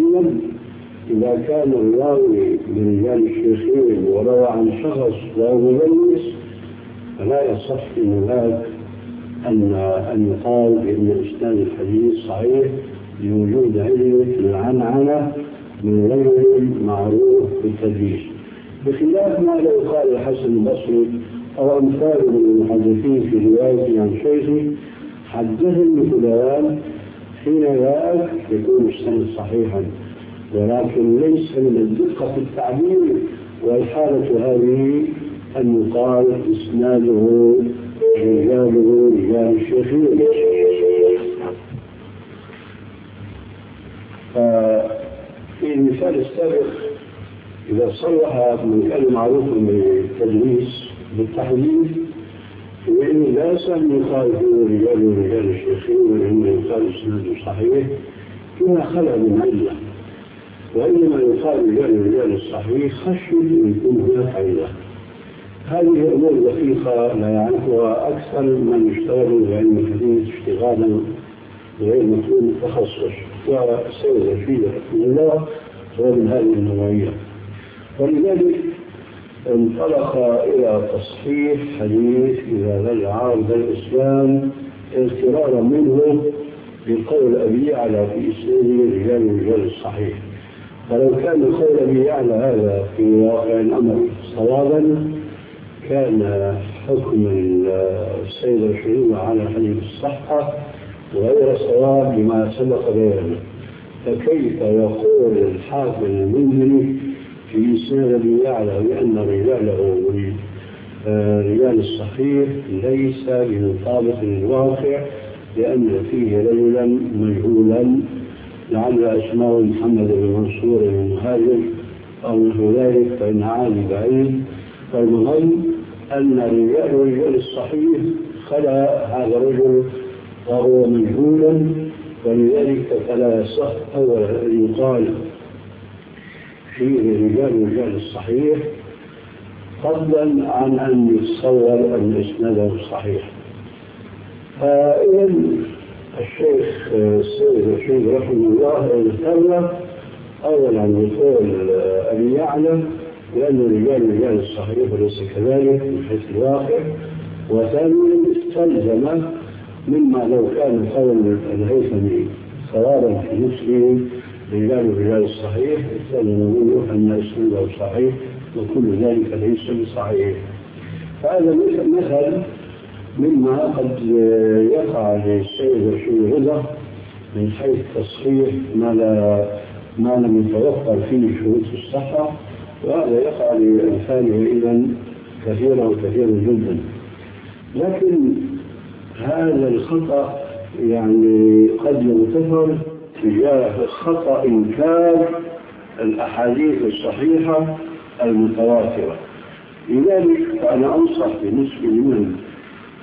إذا كان الراوي من رجال الشيخين وروى عن شخص وهو مدلس، فلا يصح في هناك أن يقال بأن إسناد الحديث صحيح لوجود علة العنعنة من غير معروف بالتدليس، بخلاف ما لو قال الحسن البصري أو أمثاله من المحدثين في روايته عن شيخه حدثني فلان، حين ذاك يكون السند صحيحا، ولكن ليس من الدقة في التعبير، والحالة هذه أن يقال إسناده رجاله رجال الشيخين. في المثال السابق إذا صلح من كان معروف بالتدليس بالتحديث، فإنه لا سهل يقال فيه رجال الشيخين، وإنه يقال إسناده صحيح فيما خلع من علة، وإنما يقال رجال الصحيح خشي أن يكون هناك علة. هذه أمور دقيقة لا يعرفها أكثر من يشتغل بعلم الحديث اشتغالا غير مطلوب التخصص، وسيد رشيد رحمه الله هو من هذه النوعية، ولذلك انطلق إلى تصحيح حديث إذا ذل عارض الإسلام اغترارا منه بقول أبي يعلى في إسناده رجال الصحيح. فلو كان قول أبي يعلى هذا في واقع الأمر صوابا، كان حكم السيد الشريف على حديث الصحة وغير صواب لما سبق بيانه. فكيف يقول الحافظ المنذري في إسناد أبي يعلى بأن رجاله رجال الصحيح ليس بمطابق للواقع، لأن فيه رجلا مجهولا لعل اسمه محمد بن منصور المهاجر أو نحو ذلك، فإن عالي بعيد. فالمهم أن رجال الصحيح خلى هذا الرجل وهو مجهولا، ولذلك فلا يصح أولا أن يقال فيه رجال الصحيح فضلا عن أن يتصور أن إسناده صحيح. فإذا الشيخ السيد رشيد رحمه الله اغتر أولا بقول أبي يعلى لأن رجال الصحيح وليس كذلك من حيث الواقع، وثانيا استلزم مما لو كان قول الهيثمي صوابا في نفسه رجال الصحيح استلزم أن اسناده صحيح، وكل ذلك ليس بصحيح. فهذا مثل مما قد يقع للسيد رشيد رضا من حيث تصحيح ما لم يتوفر فيه شروط الصحة، وهذا يقع لأمثاله إذا كثيرا جدا. لكن هذا الخطأ يعني قد يغتفر تجاه خطأ إنكار الأحاديث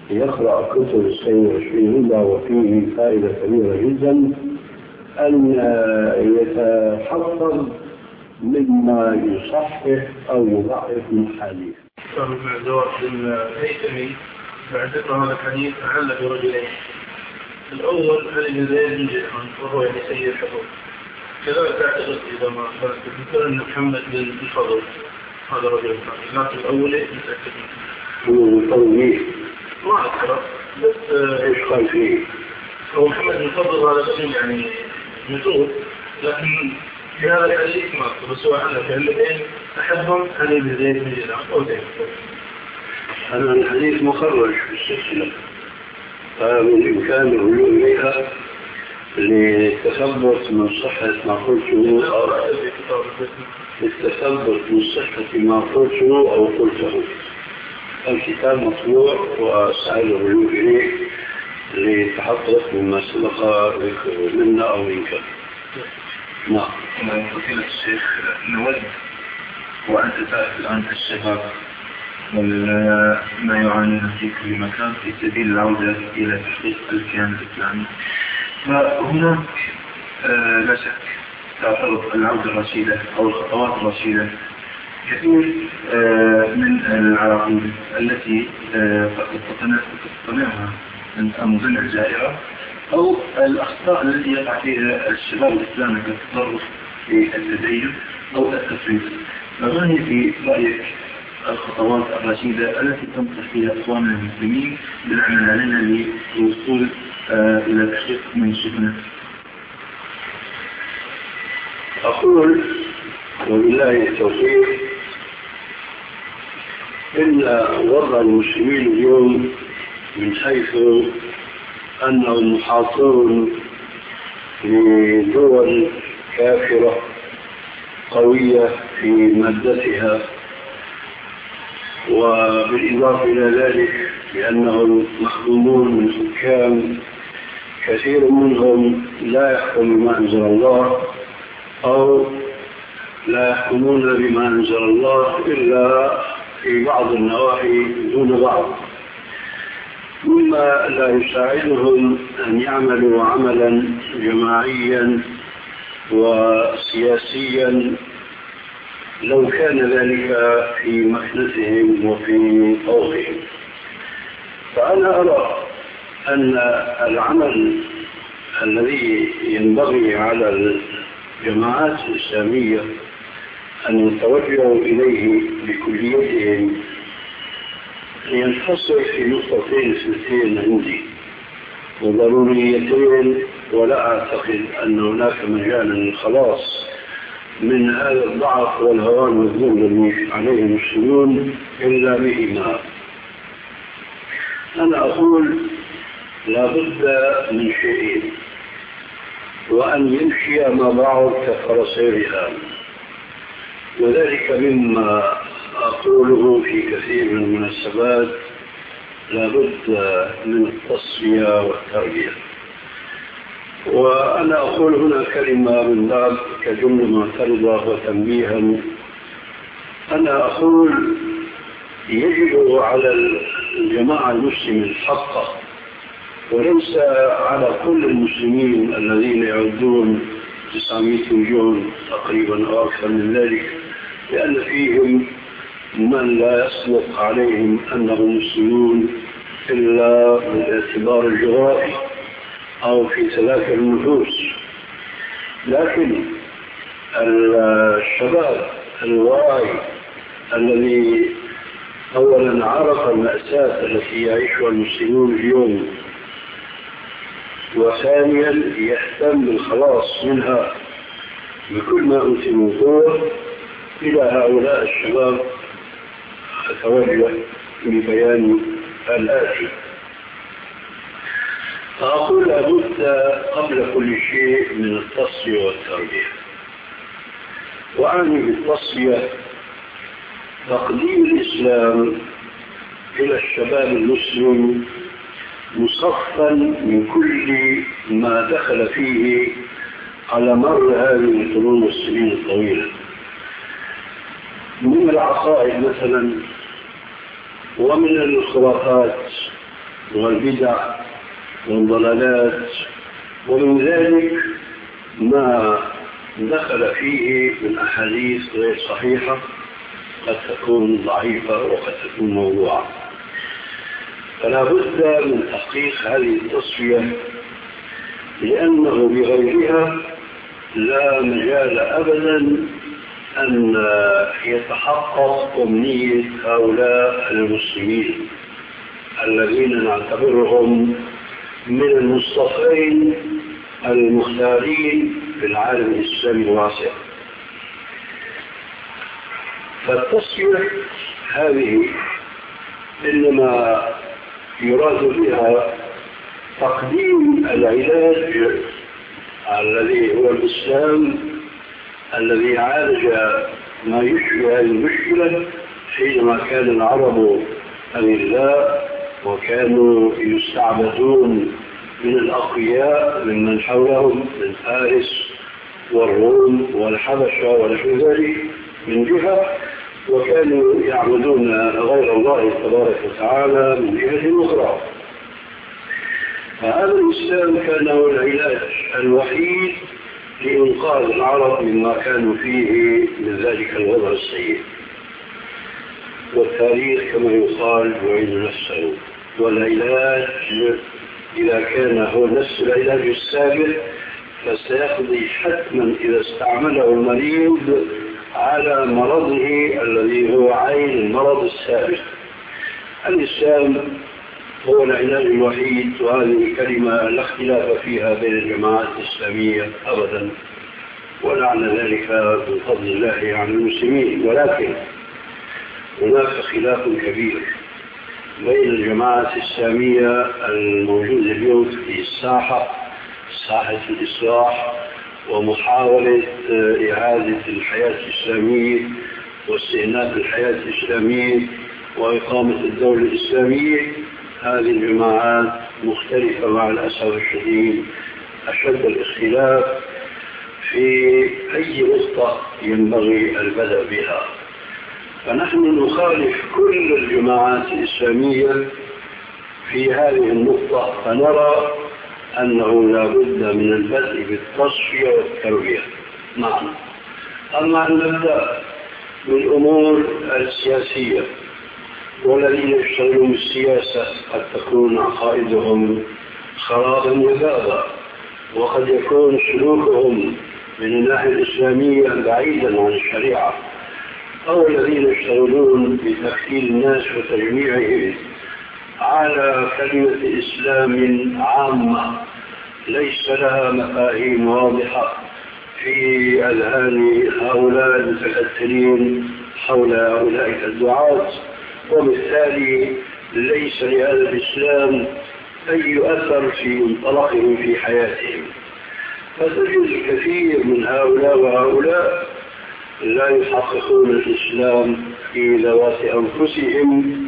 يقرأ كتب السيد رشيد رضا وفيه فائدة كبيرة جدا أن يتحفظ مما يصحح أو يضعف من الحديث. من زواج الهيثمي بعد ذكر هذا الحديث أعل برجلين. الأول علي بن زيد بن جدعان وهو يعني سيد الحفظ. كذلك تعتقد إذا ما مثل أن محمد بن الفضل هذا رجل ثاني، لكن الأول متأكد منه. ما أذكره بس إيش قال فيه؟ هو محمد بن الفضل هذا اسم يعني مجهول، لكن في هذا الحديث ما أذكر، بس هو أعلى في الاثنين أحدهم علي بن زيد بن جدعان أو زيد. أنا الحديث مخرج في السلسلة، فمن الإمكان الرجوع إليها للتثبت من صحة ما قلته أو للتثبت من صحة ما قلته أو قلته. الكتاب مطبوع وسأل الرجوع إليه لتحقق مما سبق منا أو منك. نعم. فضيلة الشيخ، نود وأنت تعرف الآن الشباب وما يعانون في كل مكان في سبيل العودة إلى تحقيق الكيان الإسلامي، فهناك لا شك تعترض العودة الرشيدة أو الخطوات الرشيدة كثير من العراقيل التي قد تقتنعها المظن الجائرة أو الأخطاء التي يقع فيها الشباب الإسلامي كالتطرف في التدين أو التفريط. فما هي في رأيك الخطوات الرشيدة التي تنصح فيها إخواننا المسلمين بالعمل علينا للوصول إلى تحقيق من شبهنا؟ أقول وبالله التوفيق إن وضع المسلمين اليوم من حيث أنهم محاصرون لدول كافرة قوية في مادتها، وبالإضافة إلى ذلك لأنهم محكومون من حكام كثير منهم لا يحكم بما أنزل الله أو لا يحكمون بما أنزل الله إلا في بعض النواحي دون بعض، مما لا يساعدهم أن يعملوا عملا جماعيا وسياسيا لو كان ذلك في مكنتهم وفي طوقهم. فأنا أرى أن العمل الذي ينبغي على الجماعات الإسلامية أن يتوجهوا إليه بكليتهم ينحصر في نقطتين اثنتين عندي وضروريتين، ولا أعتقد أن هناك مجال للخلاص من هذا الضعف والهوان والذل الذي عليه المسلمون إلا بهما. أنا أقول لا بد من شيئين، وأن يمشي ما بعض كفرسي رهان، وذلك مما أقوله في كثير من المناسبات لا بد من التصفية والتربية. وأنا أقول هنا كلمة من باب كجملة معترضة وتنبيها. أنا أقول يجب على الجماعة المسلمة الحقة وليس على كل المسلمين الذين يعدون 900 مليون تقريبا أو أكثر من ذلك، لأن فيهم من لا يصدق عليهم أنهم مسلمون إلا بالاعتبار الجغرافي أو في سلاك النفوس. لكن الشباب الواعي الذي أولا عرف المأساة التي يعيشها المسلمون اليوم، وثانيا يهتم بالخلاص منها بكل ما أوتي من قوة، إلى هؤلاء الشباب أتوجه ببيان الآتي. فأقول لابد قبل كل شيء من التصفية والتربية، وأعني بالتصفية تقديم الإسلام إلى الشباب المسلم مصفا من كل ما دخل فيه على مر هذه القرون والسنين الطويلة من العقائد مثلا، ومن الخرافات، والبدع والضلالات، ومن ذلك ما دخل فيه من أحاديث غير صحيحة قد تكون ضعيفة وقد تكون موضوعة. فلا بد من تحقيق هذه التصفية، لأنه بغيرها لا مجال أبدا أن يتحقق أمنية هؤلاء المسلمين الذين نعتبرهم من المصطفين المختارين في العالم الإسلامي الواسع. فالتصفية هذه إنما يراد بها تقديم العلاج الذي هو الإسلام الذي عالج ما يشبه هذه المشكلة حينما كان العرب أذلاء وكانوا يستعبدون من الأقوياء ممن حولهم من فارس والروم والحبشة ونحو ذلك من جهة، وكانوا يعبدون غير الله تبارك وتعالى من جهة أخرى. فهذا الإسلام كان هو العلاج الوحيد لإنقاذ العرب مما كانوا فيه من ذلك الوضع السيء. والتاريخ كما يقال يعيد نفسه، والعلاج إذا كان هو نفس العلاج السابق فسيقضي حتما إذا استعمله المريض على مرضه الذي هو عين المرض السابق. الإسلام هو العلاج الوحيد، وهذه كلمة لا اختلاف فيها بين الجماعات الإسلامية أبدا، ولعل ذلك من فضل الله عن المسلمين. ولكن هناك خلاف كبير بين الجماعات الإسلامية الموجودة اليوم في ساحة الإصلاح ومحاولة إعادة الحياة الإسلامية واستئناف الحياة الإسلامية وإقامة الدولة الإسلامية. هذه الجماعات مختلفة مع الأسف الشديد أشد الاختلاف في أي نقطة ينبغي البدء بها. فنحن نخالف كل الجماعات الإسلامية في هذه النقطة، فنرى أنه لا بد من البدء بالتصفية والتربية. نعم. أما أن نبدأ بالأمور السياسية، والذين يشتغلون بالسياسة قد تكون عقائدهم خرابا وذابا، وقد يكون سلوكهم من الناحية الإسلامية بعيدا عن الشريعة، أو الذين يشتغلون بتكفير الناس وتجميعهم على كلمة إسلام عامة ليس لها مفاهيم واضحة في أذهان هؤلاء المتكتلين حول أولئك الدعاة، وبالتالي ليس لهذا الإسلام أي أثر في انطلاقهم في حياتهم. فتجد الكثير من هؤلاء وهؤلاء لا يحققون الإسلام في ذوات أنفسهم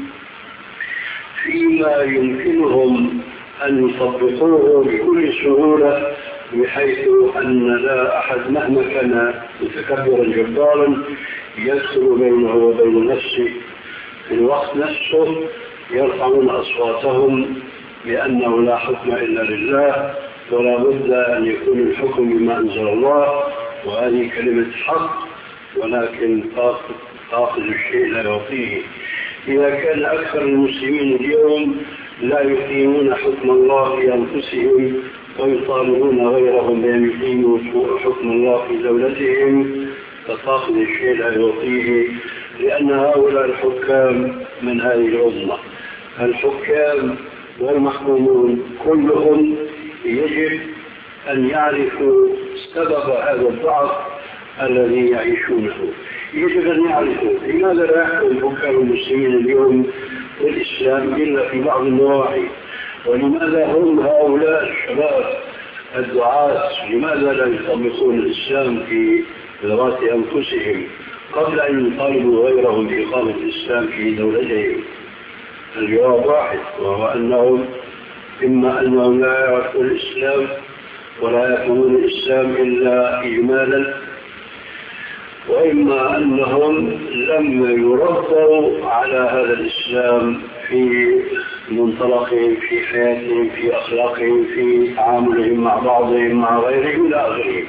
فيما يمكنهم أن يطبقوه بكل سهولة، بحيث أن لا أحد مهما كان متكبرا جبارا يدخل بينه وبين نفسه. في الوقت نفسه يرفعون أصواتهم بأنه لا حكم إلا لله، ولا بد أن يكون الحكم بما أنزل الله، وهذه كلمة حق، ولكن فاقد الشيء لا يعطيه. إذا كان أكثر المسلمين اليوم لا يقيمون حكم الله في أنفسهم ويطالبون غيرهم بأن يقيموا حكم الله في دولتهم، ففاقد الشيء لا يعطيه، لأن هؤلاء الحكام من هذه الأمة. الحكام والمحكومون كلهم يجب أن يعرفوا سبب هذا الضعف الذي يعيشونه. يجب أن يعرفوا لماذا لا يحكم حكام المسلمين اليوم بالإسلام إلا في بعض النواحي، ولماذا هم هؤلاء الشباب الدعاة لماذا لا يطبقون الإسلام في ذوات أنفسهم قبل أن يطالبوا غيرهم بإقامة الإسلام في دولتهم؟ الجواب واحد، وهو أنهم إما أنهم لا يعرفون الإسلام ولا يفهمون الإسلام إلا إجمالا، وإما أنهم لم يربوا على هذا الإسلام في منطلقهم، في حياتهم، في أخلاقهم، في تعاملهم مع بعضهم مع غيرهم إلى آخره.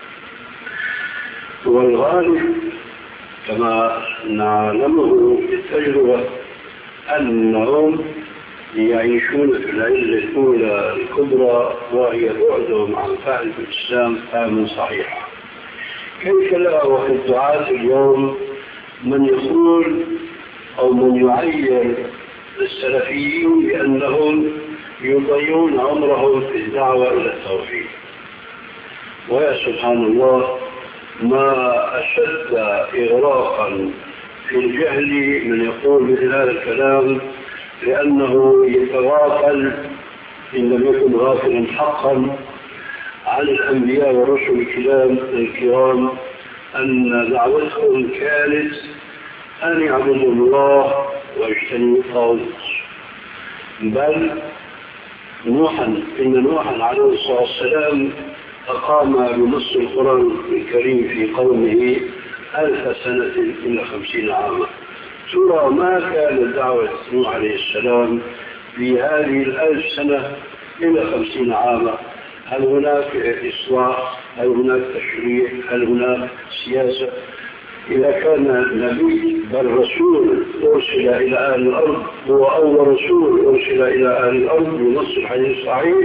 والغالب كما نعلمه بالتجربة أنهم يعيشون في العلة الأولى الكبرى، وهي بعدهم عن فهم الإسلام فهما صحيحا. كيف لا وفي الدعاة اليوم من يقول أو من يعين السلفيين بأنهم يضيعون عمرهم في الدعوة إلى التوحيد. ويا سبحان الله، ما أشد إغراقا في الجهل من يقول مثل هذا الكلام، لأنه يتغافل إن لم يكن غافلا حقا عن الأنبياء والرسل الكرام أن دعوتهم كانت أن يعبدوا الله واجتنبوا الطاغوت. بل إن نوحا عليه الصلاة والسلام أقام بنص القرآن الكريم في قومه 1000 سنة إلى 50 عاما. ترى ما كانت دعوة نوح عليه السلام في هذه 1000 سنة إلى 50 عاما؟ هل هناك إصلاح؟ هل هناك تشريع؟ هل هناك سياسة؟ إذا كان نبي بل رسول أرسل إلى أهل الأرض، هو أول رسول أرسل إلى أهل الأرض بنص الحديث الصحيح،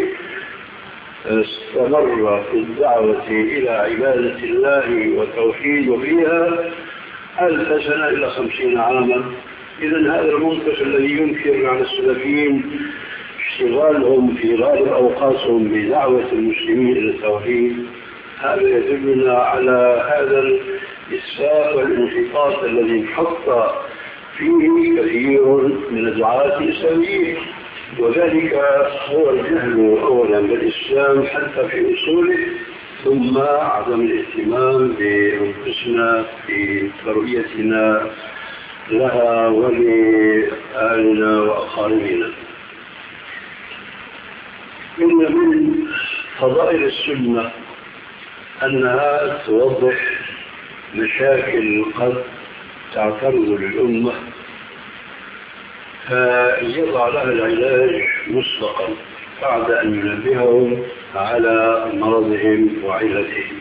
استمر في الدعوة إلى عبادة الله وتوحيد فيها 1000 سنة إلى 50 عاما. إذن هذا المنطق الذي ينكر على السلفيين اشتغالهم في غالب أوقاتهم بدعوة المسلمين إلى التوحيد، هذا يدلنا على هذا الإسفاف والانحطاط الذي انحط فيه كثير من الدعاة الإسلاميين. وذلك هو الجهل أولا بالإسلام حتى في أصوله، ثم عدم الاهتمام بأنفسنا في تربيتنا لها ولأهلنا وأقاربنا. إن من فضائل السنة أنها توضح مشاكل قد تعترض للأمة، فيضع لها العلاج مسبقا بعد أن ينبههم على مرضهم وعلتهم.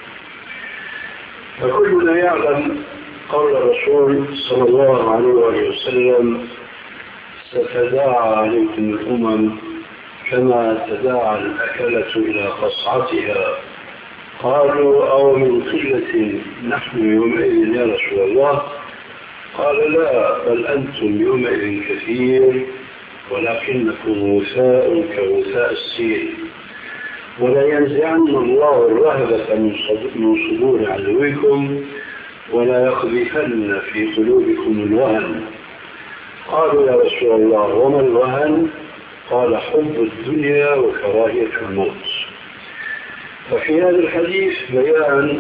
فكلنا يعلم قول الرسول صلى الله عليه وسلم: ستداعى عليكم الأمم كما تداعى الأكلة إلى قصعتها. قالوا: أو من قلة نحن يومئذ يا رسول الله؟ قال: لا، بل أنتم يومئذ كثير ولكنكم وثاء كوثاء السيل. ولا ينزعن الله الرهبة من صدور عدوكم ولا يقذفن في قلوبكم الوهن. قالوا: يا رسول الله وما الوهن؟ قال: حب الدنيا وكراهية الموت. ففي هذا الحديث بيان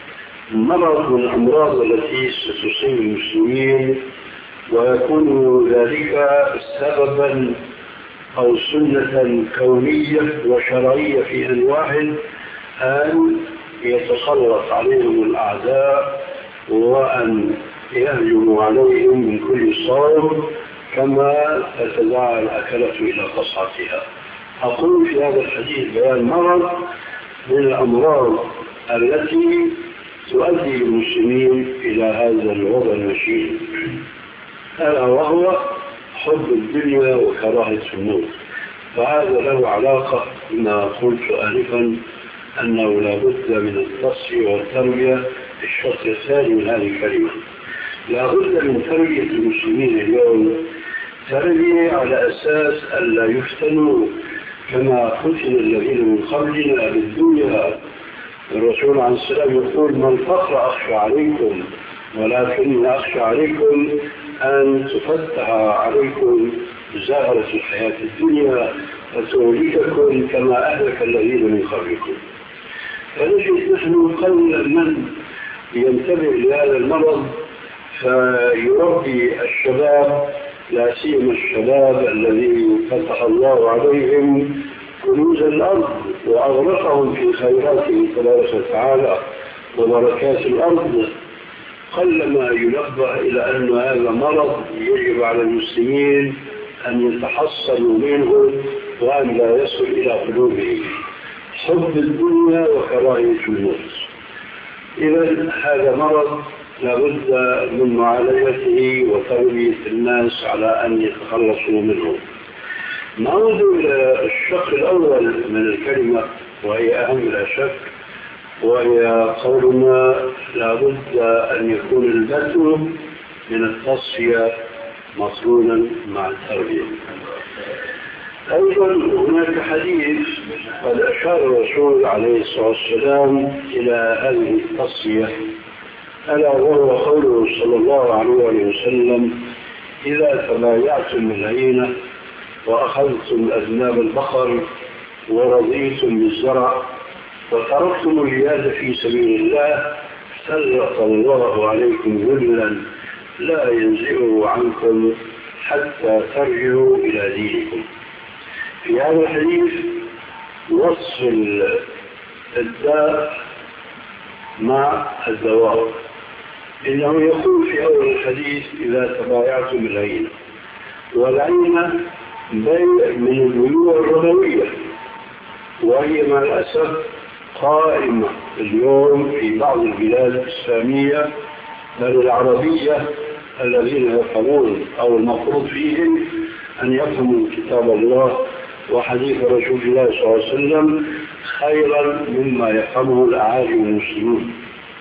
مرض من الأمراض التي ستصيب المسلمين، ويكون ذلك سببا أو سنة كونية وشرعية في أن واحد أن يتسلط عليهم الأعداء وأن يهجموا عليهم من كل صوب كما تتداعى الأكلة إلى قصعتها. أقول في هذا الحديث بيان مرض من الأمراض التي تؤدي المسلمين إلى هذا الوضع المشين، ألا وهو حب الدنيا وكراهية الموت. فهذا له علاقة بما قلت آنفا أنه لا بد من التصفية والتربية. الشرط الثاني من هذه الكلمة: لا بد من تربية المسلمين اليوم تربية على أساس ألا يفتنوا كما فتن الذين من قبلنا بالدنيا. الرسول عليه السلام يقول: ما الفقر أخشى عليكم، ولكن أخشى عليكم أن تفتح عليكم زهرة الحياة الدنيا فتهلككم كما أهلك الذين من قبلكم. فنجد نحن قل من ينتبه لهذا المرض فيربي الشباب، لا سيما الشباب الذي فتح الله عليهم كنوز الأرض وأغرقهم في خيراته تبارك وتعالى وبركات الأرض. قلما ينبه إلى أن هذا مرض يجب على المسلمين أن يتحصنوا منه وأن لا يصل إلى قلوبهم حب الدنيا وكراهية الموت. إذا هذا مرض لابد من معالجته وتربية الناس على أن يتخلصوا منه. نعود إلى الشق الأول من الكلمة وهي أهم لا شك، وهي قولنا لابد أن يكون البدء من التصفية مقرونا مع التربية. أيضا هناك حديث قد أشار الرسول عليه الصلاة والسلام إلى هذه التصفية، ألا وهو قوله صلى الله عليه وسلم: إذا تبايعتم العينة وأخذتم أذناب البقر ورضيتم بالزرع وتركتم الجهاد في سبيل الله سلط الله عليكم ذلا لا ينزعه عنكم حتى ترجعوا إلى دينكم. في هذا الحديث وصف الداء مع الدواء، إنه يقول في أول الحديث: إذا تبايعتم العينة، والعينة بيع من البيوع الربوية، وهي مع الأسف قائمة اليوم في بعض البلاد الإسلامية بل العربية الذين يفهمون أو المفروض فيهم أن يفهموا كتاب الله وحديث رسول الله صلى الله عليه وسلم خيرا مما يفهمه الأعاجم المسلمون.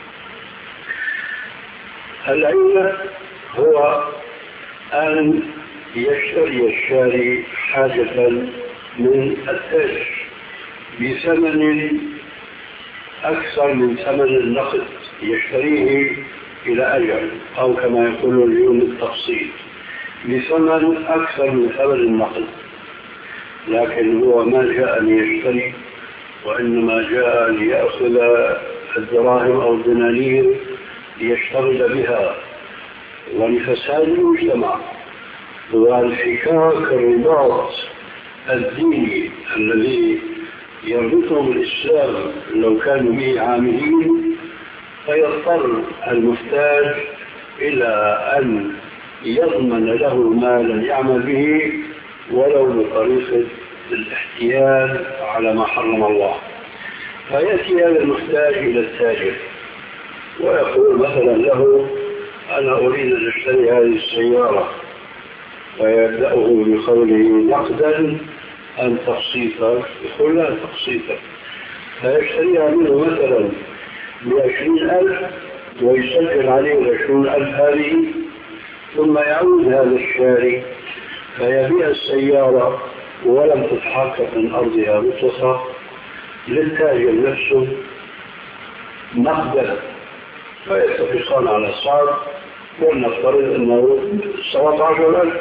العلة هو أن يشتري الشاري حاجة من التاجر بثمن أكثر من ثمن النقد، يشتريه إلى أجل، أو كما يقول اليوم التقسيط، بثمن أكثر من ثمن النقد. لكن هو ما جاء ليشتري، وإنما جاء ليأخذ الدراهم أو الدنانير ليشتغل بها، ولفساد المجتمع والحكاك الرباط الديني الذي يربطهم الإسلام لو كانوا به عاملين، فيضطر المحتاج إلى أن يضمن له مالا يعمل به ولو بطريقة الاحتيال على ما حرم الله. فيأتي هذا المحتاج إلى التاجر ويقول مثلا له: أنا أريد أن أشتري هذه السيارة، فيبدأه بقوله: نقدا أم تقسيطا؟ يقول: لا، تقسيطا. فيشتريها منه مثلا ب20,000 ويسجل عليه 20,000 هذه، ثم يعود هذا الشاري فيبيع السيارة ولم تتحقق من أرضها مطلقة للتاجر نفسه نقدا، فيتفقان على السعر، ولنفترض أنه 17,000،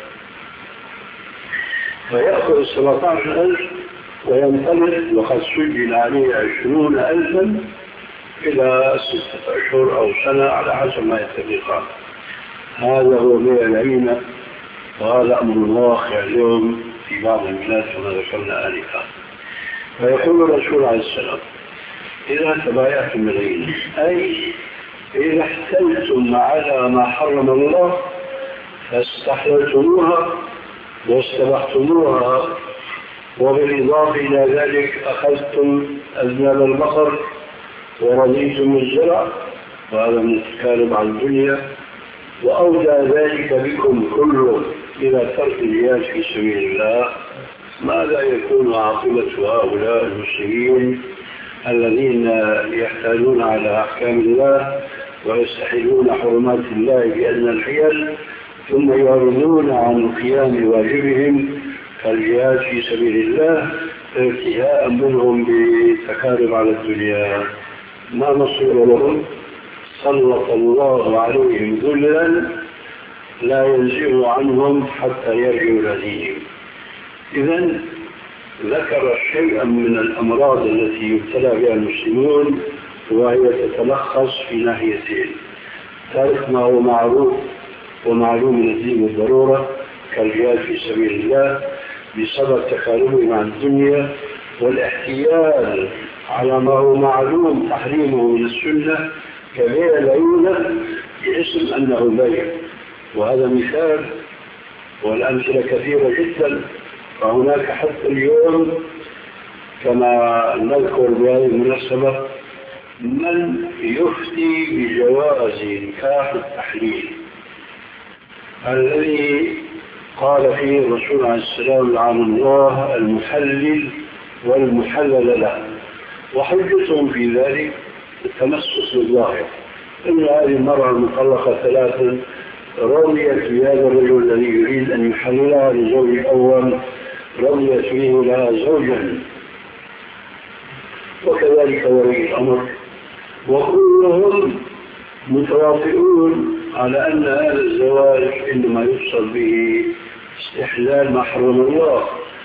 فيأخذ 17,000 وينطلق وقد سجل عليه 20,000 إلى 6 أشهر أو سنة على حسب ما يتفقان. هذا هو بيع العينة، وهذا أمر واقع اليوم في بعض البلاد كما ذكرنا آنفا. فيقول الرسول عليه السلام: إذا تبايعتم العينة، أي إذا احتلتم على ما حرم الله فاستحللتموها واستبحتموها، وبالإضافة إلى ذلك أخذتم أذناب البقر ورضيتم الزرع، وهذا من التكالب على الدنيا، وأودى ذلك بكم كله إلى ترك الجهاد في سبيل الله، ماذا يكون عاقبة هؤلاء المسلمين الذين يحتالون على أحكام الله ويستحلون حرمات الله بأن الحيل، ثم يعرضون عن قيام واجبهم كالجهاد في سبيل الله ارتهاء منهم بتكالب على الدنيا؟ ما مصير لهم؟ سلط الله عليهم ذلا لا ينزع عنهم حتى يرجعوا إلى دينهم. إذن ذكر شيئا من الأمراض التي يبتلى بها المسلمون، وهي تتلخص في ناحيتين: ترك ما هو معروف ومعلوم من الدين بالضرورة كالجهاد في سبيل الله بسبب تكالبهم عن الدنيا، والاحتيال على ما هو معلوم تحريمه من السنة كبيع العينة باسم أنه بيع. وهذا مثال والأمثلة كثيرة جدا. فهناك حتى اليوم كما نذكر بهذه المناسبة من يفتي بجواز نكاح التحليل الذي قال فيه الرسول عليه السلام لعن الله المحلل والمحلل له، وحجتهم في ذلك التمسك بالظاهر إن هذه المرأة المطلقة 3 رضيت بهذا الرجل الذي يريد أن يحللها لزوج الأول، رضيت فيه لها زوجا، وكذلك ولي الأمر، وكلهم متوافقون على أن هذا الزواج إنما يفصل به استحلال ما حرم الله،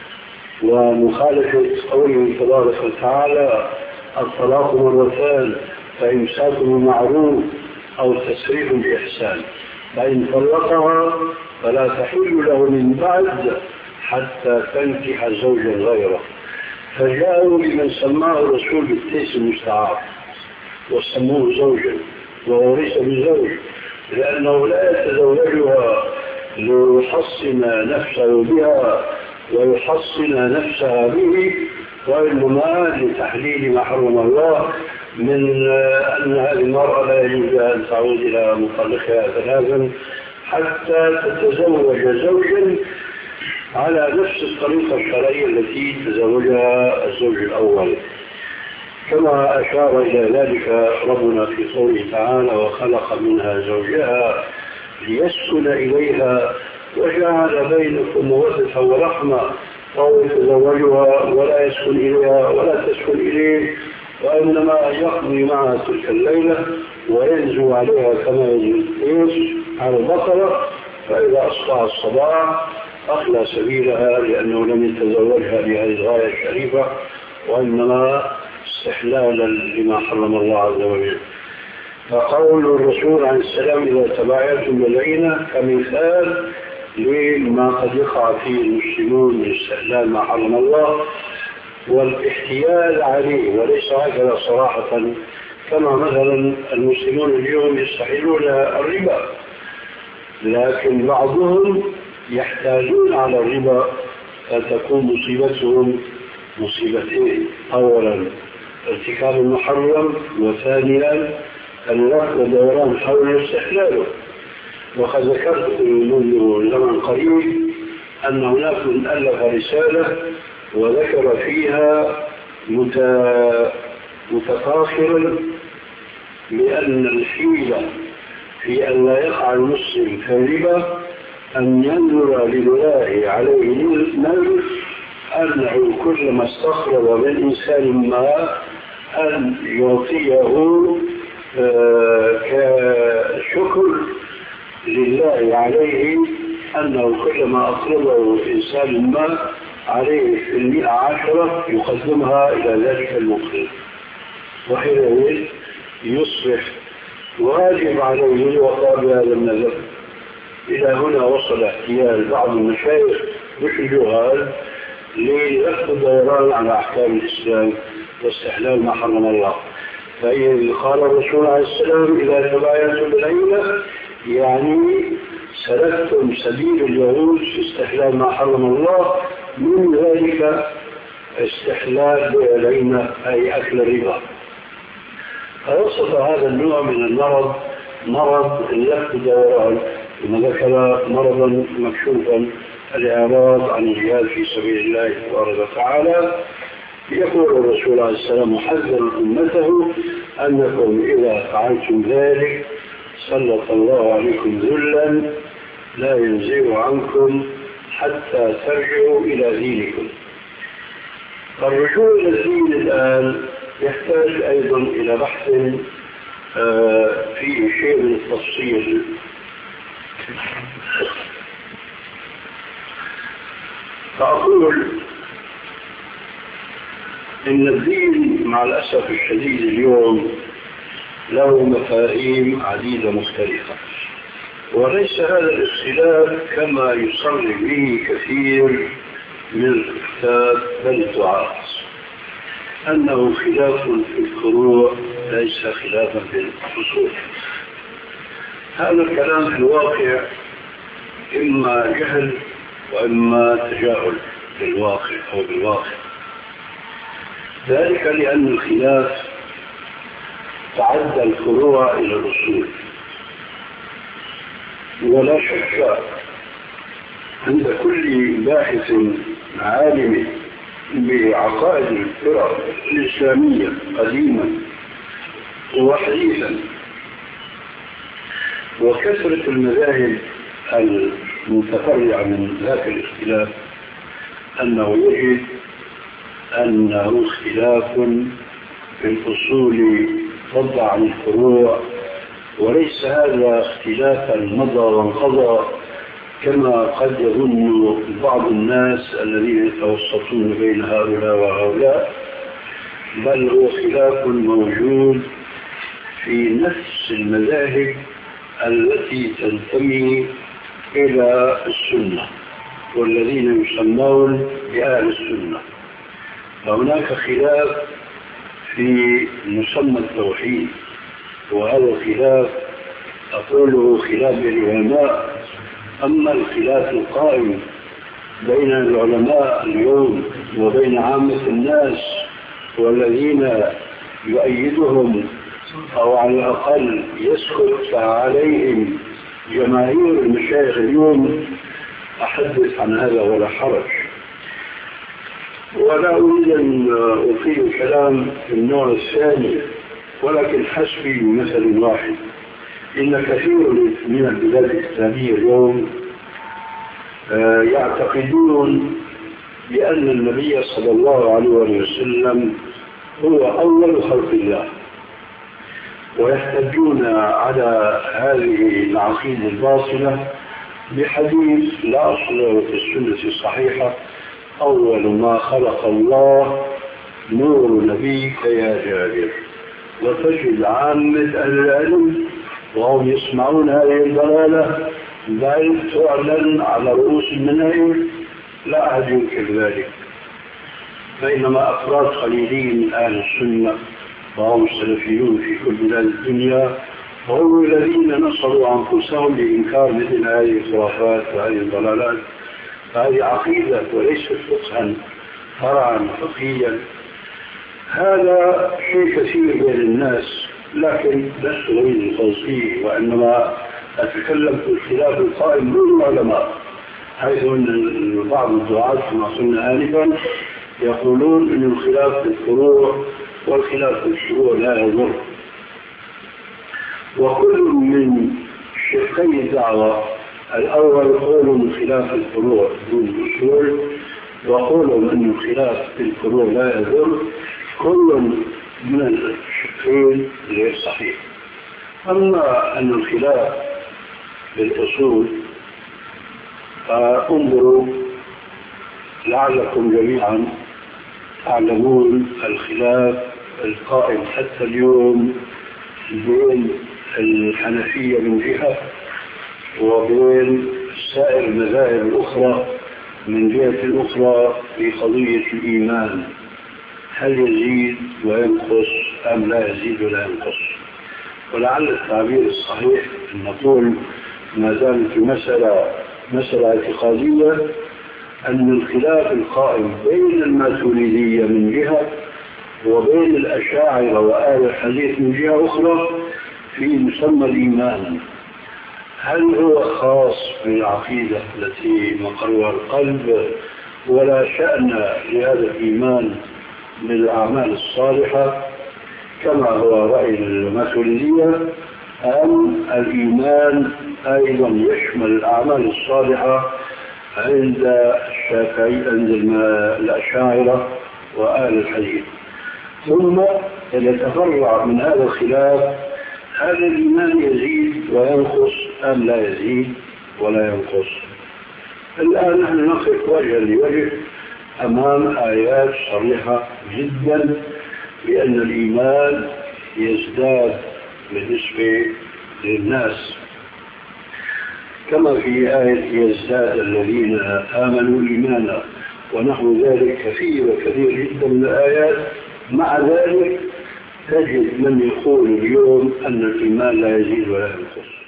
ومخالفة قوله تبارك وتعالى الطلاق مرتان فإمساك بمعروف أو تسريح بإحسان، فإن طلقها فلا تحل له من بعد حتى تنكح زوجا غيره. فجاءوا لمن سماه الرسول بالتيس المستعار وسموه زوجا وهو ليس بزوج، لأنه لا يتزوجها ليحصن نفسه بها ويحصن نفسها به، وإنما لتحليل ما حرم الله من أن هذه المرأة لا يجوز أن تعود إلى مطلقها 3 حتى تتزوج زوجا على نفس الطريقة الشرعية التي تزوجها الزوج الأول، كما أشار إلى ذلك ربنا في قوله تعالى وخلق منها زوجها ليسكن إليها وجعل بينكم مودة ورحمة، فهو يتزوجها ولا يسكن إليها ولا تسكن إليه، وإنما يقضي معها تلك الليلة وينزو عليها كما ينزو على البقرة، فإذا أصبح الصباح أخلى سبيلها لأنه لم يتزوجها بهذه الغاية الشريفة، وإنما استحلالا لما حرم الله عز وجل. فقول الرسول عليه السلام إذا تبايعتم بالعينة كمثال لما قد يقع فيه المسلمون من استحلال ما حرم الله والاحتيال عليه، وليس هكذا صراحة كما مثلا المسلمون اليوم يستحلون الربا، لكن بعضهم يحتاجون على الربا فتكون مصيبتهم مصيبتين: أولا ارتكاب المحرم، وثانيا اللف ودوران حول استحلاله. وقد ذكرت منذ زمن قريب أن هناك من ألف رسالة وذكر فيها متفاخرا بأن الحيلة في أن لا يقع المسلم في الربا أن ينظر لله عليه النذر أنه كلما استقرب من إنسان ما أن يعطيه كشكر لله عليه أنه كلما أقربه إنسان ما عليه في 100 10 يقدمها إلى ذلك المقرب، وحينئذ يصبح واجب عليه الوفاء بهذا النذر. إلى هنا وصل احتيال بعض المشايخ بالجهال للفت الدوران على أحكام الإسلام واستحلال ما حرم الله. فإذا قال الرسول عليه السلام إذا تبايعتم بالعينة يعني سلكتم سبيل اليهود في استحلال ما حرم الله، من ذلك استحلال العينة أي أكل الربا. فوصف هذا النوع من المرض مرض اللفت الدوران، ثم ذكر مرضا مكشوفا الإعراض عن الجهاد في سبيل الله تبارك وتعالى. يقول الرسول عليه السلام محذرا أمته أنكم إذا فعلتم ذلك سلط الله عليكم ذلا لا ينزع عنكم حتى ترجعوا إلى دينكم. الرجوع إلى الدين الآن يحتاج أيضا إلى بحث فيه شيء من التفصيل. فأقول إن الدين مع الأسف الشديد اليوم له مفاهيم عديدة مختلفة، وليس هذا الاختلاف كما يصرح به كثير من الكتاب بل الدعاة أنه خلاف في الفروع ليس خلافا في الأصول. هذا الكلام في الواقع إما جهل وإما تجاهل بالواقع أو بالواقع. ذلك لأن الخلاف تعدى الفروع إلى الأصول، ولا شك عند كل باحث عالم بعقائد الفرق الإسلامية قديما وحديثا وكثرة المذاهب المتفرعة من ذاك الاختلاف أنه يجد أنه اختلاف في الأصول فضلا عن الفروع، وليس هذا اختلافا مضى وانقضى كما قد يظن بعض الناس الذين يتوسطون بين هؤلاء وهؤلاء، بل هو خلاف موجود في نفس المذاهب التي تنتمي إلى السنة والذين يسمون بأهل السنة. فهناك خلاف في مسمى التوحيد، وهذا الخلاف أقوله خلاف العلماء. أما الخلاف القائم بين العلماء اليوم وبين عامة الناس والذين يؤيدهم أو على الأقل يسكت عليهم جماهير المشايخ اليوم، أحدث عن هذا ولا حرج. ولا أريد أن أطيل الكلام في النوع الثاني، ولكن حسبي مثل واحد. إن كثير من البلاد الإسلامية اليوم يعتقدون بأن النبي صلى الله عليه وسلم هو أول خلق الله، ويحتجون على هذه العقيدة الباطلة بحديث لا أصل له في السنة الصحيحة: أول ما خلق الله نور نبيك يا جابر. وتجد عامة أهل العلم وهم يسمعون هذه الضلالة بل تعلن على رؤوس المنابر، لا أحد ينكر ذلك. بينما أفراد قليلين من أهل السنة وهم السلفيون في كل بلاد الدنيا هم الذين نصروا أنفسهم لإنكار مثل هذه الخرافات وهذه الضلالات. فهذه عقيدة وليست فقها فرعا فقهيا. هذا شيء كثير بين الناس، لكن لست أريد التوصيل، وإنما أتكلم في الخلاف القائم بين العلماء، حيث أن بعض الدعاة كما قلنا آنفا يقولون أن الخلاف في الفروع والخلاف في الشروع لا يضر. وكل من شقي الدعوة: الأول قول خلاف الفروع دون الأصول، وقول أن الخلاف في الفروع لا يضر. كل من الشقين غير صحيح. أما أن الخلاف في الأصول انظروا لعلكم جميعا تعلمون الخلاف القائم حتى اليوم بين الحنفية من جهة وبين سائر المذاهب الأخرى من جهة أخرى في قضية الإيمان: هل يزيد وينقص أم لا يزيد ولا ينقص؟ ولعل التعبير الصحيح أن نقول ما زالت مسألة اعتقادية، أن الخلاف القائم بين الماتريدية من جهة وبين الأشاعرة وآل الحديث من جهة أخرى في مسمى الإيمان. هل هو خاص بالعقيدة التي مقرها القلب ولا شأن لهذا الإيمان بالأعمال الصالحة كما هو رأي الماتريدية، أم الإيمان أيضا يشمل الأعمال الصالحة عند الشافعي عند الأشاعرة وآل الحديث؟ ثم يتفرع من هذا الخلاف: هل الإيمان يزيد وينقص أم لا يزيد ولا ينقص؟ الآن نحن نقف وجها لوجه أمام آيات صريحة جدا بأن الإيمان يزداد بالنسبة للناس، كما في آية يزداد الذين آمنوا إيمانا ونحو ذلك كثير جدا من الآيات. مع ذلك تجد من يقول اليوم أن الإيمان لا يزيد ولا ينقص.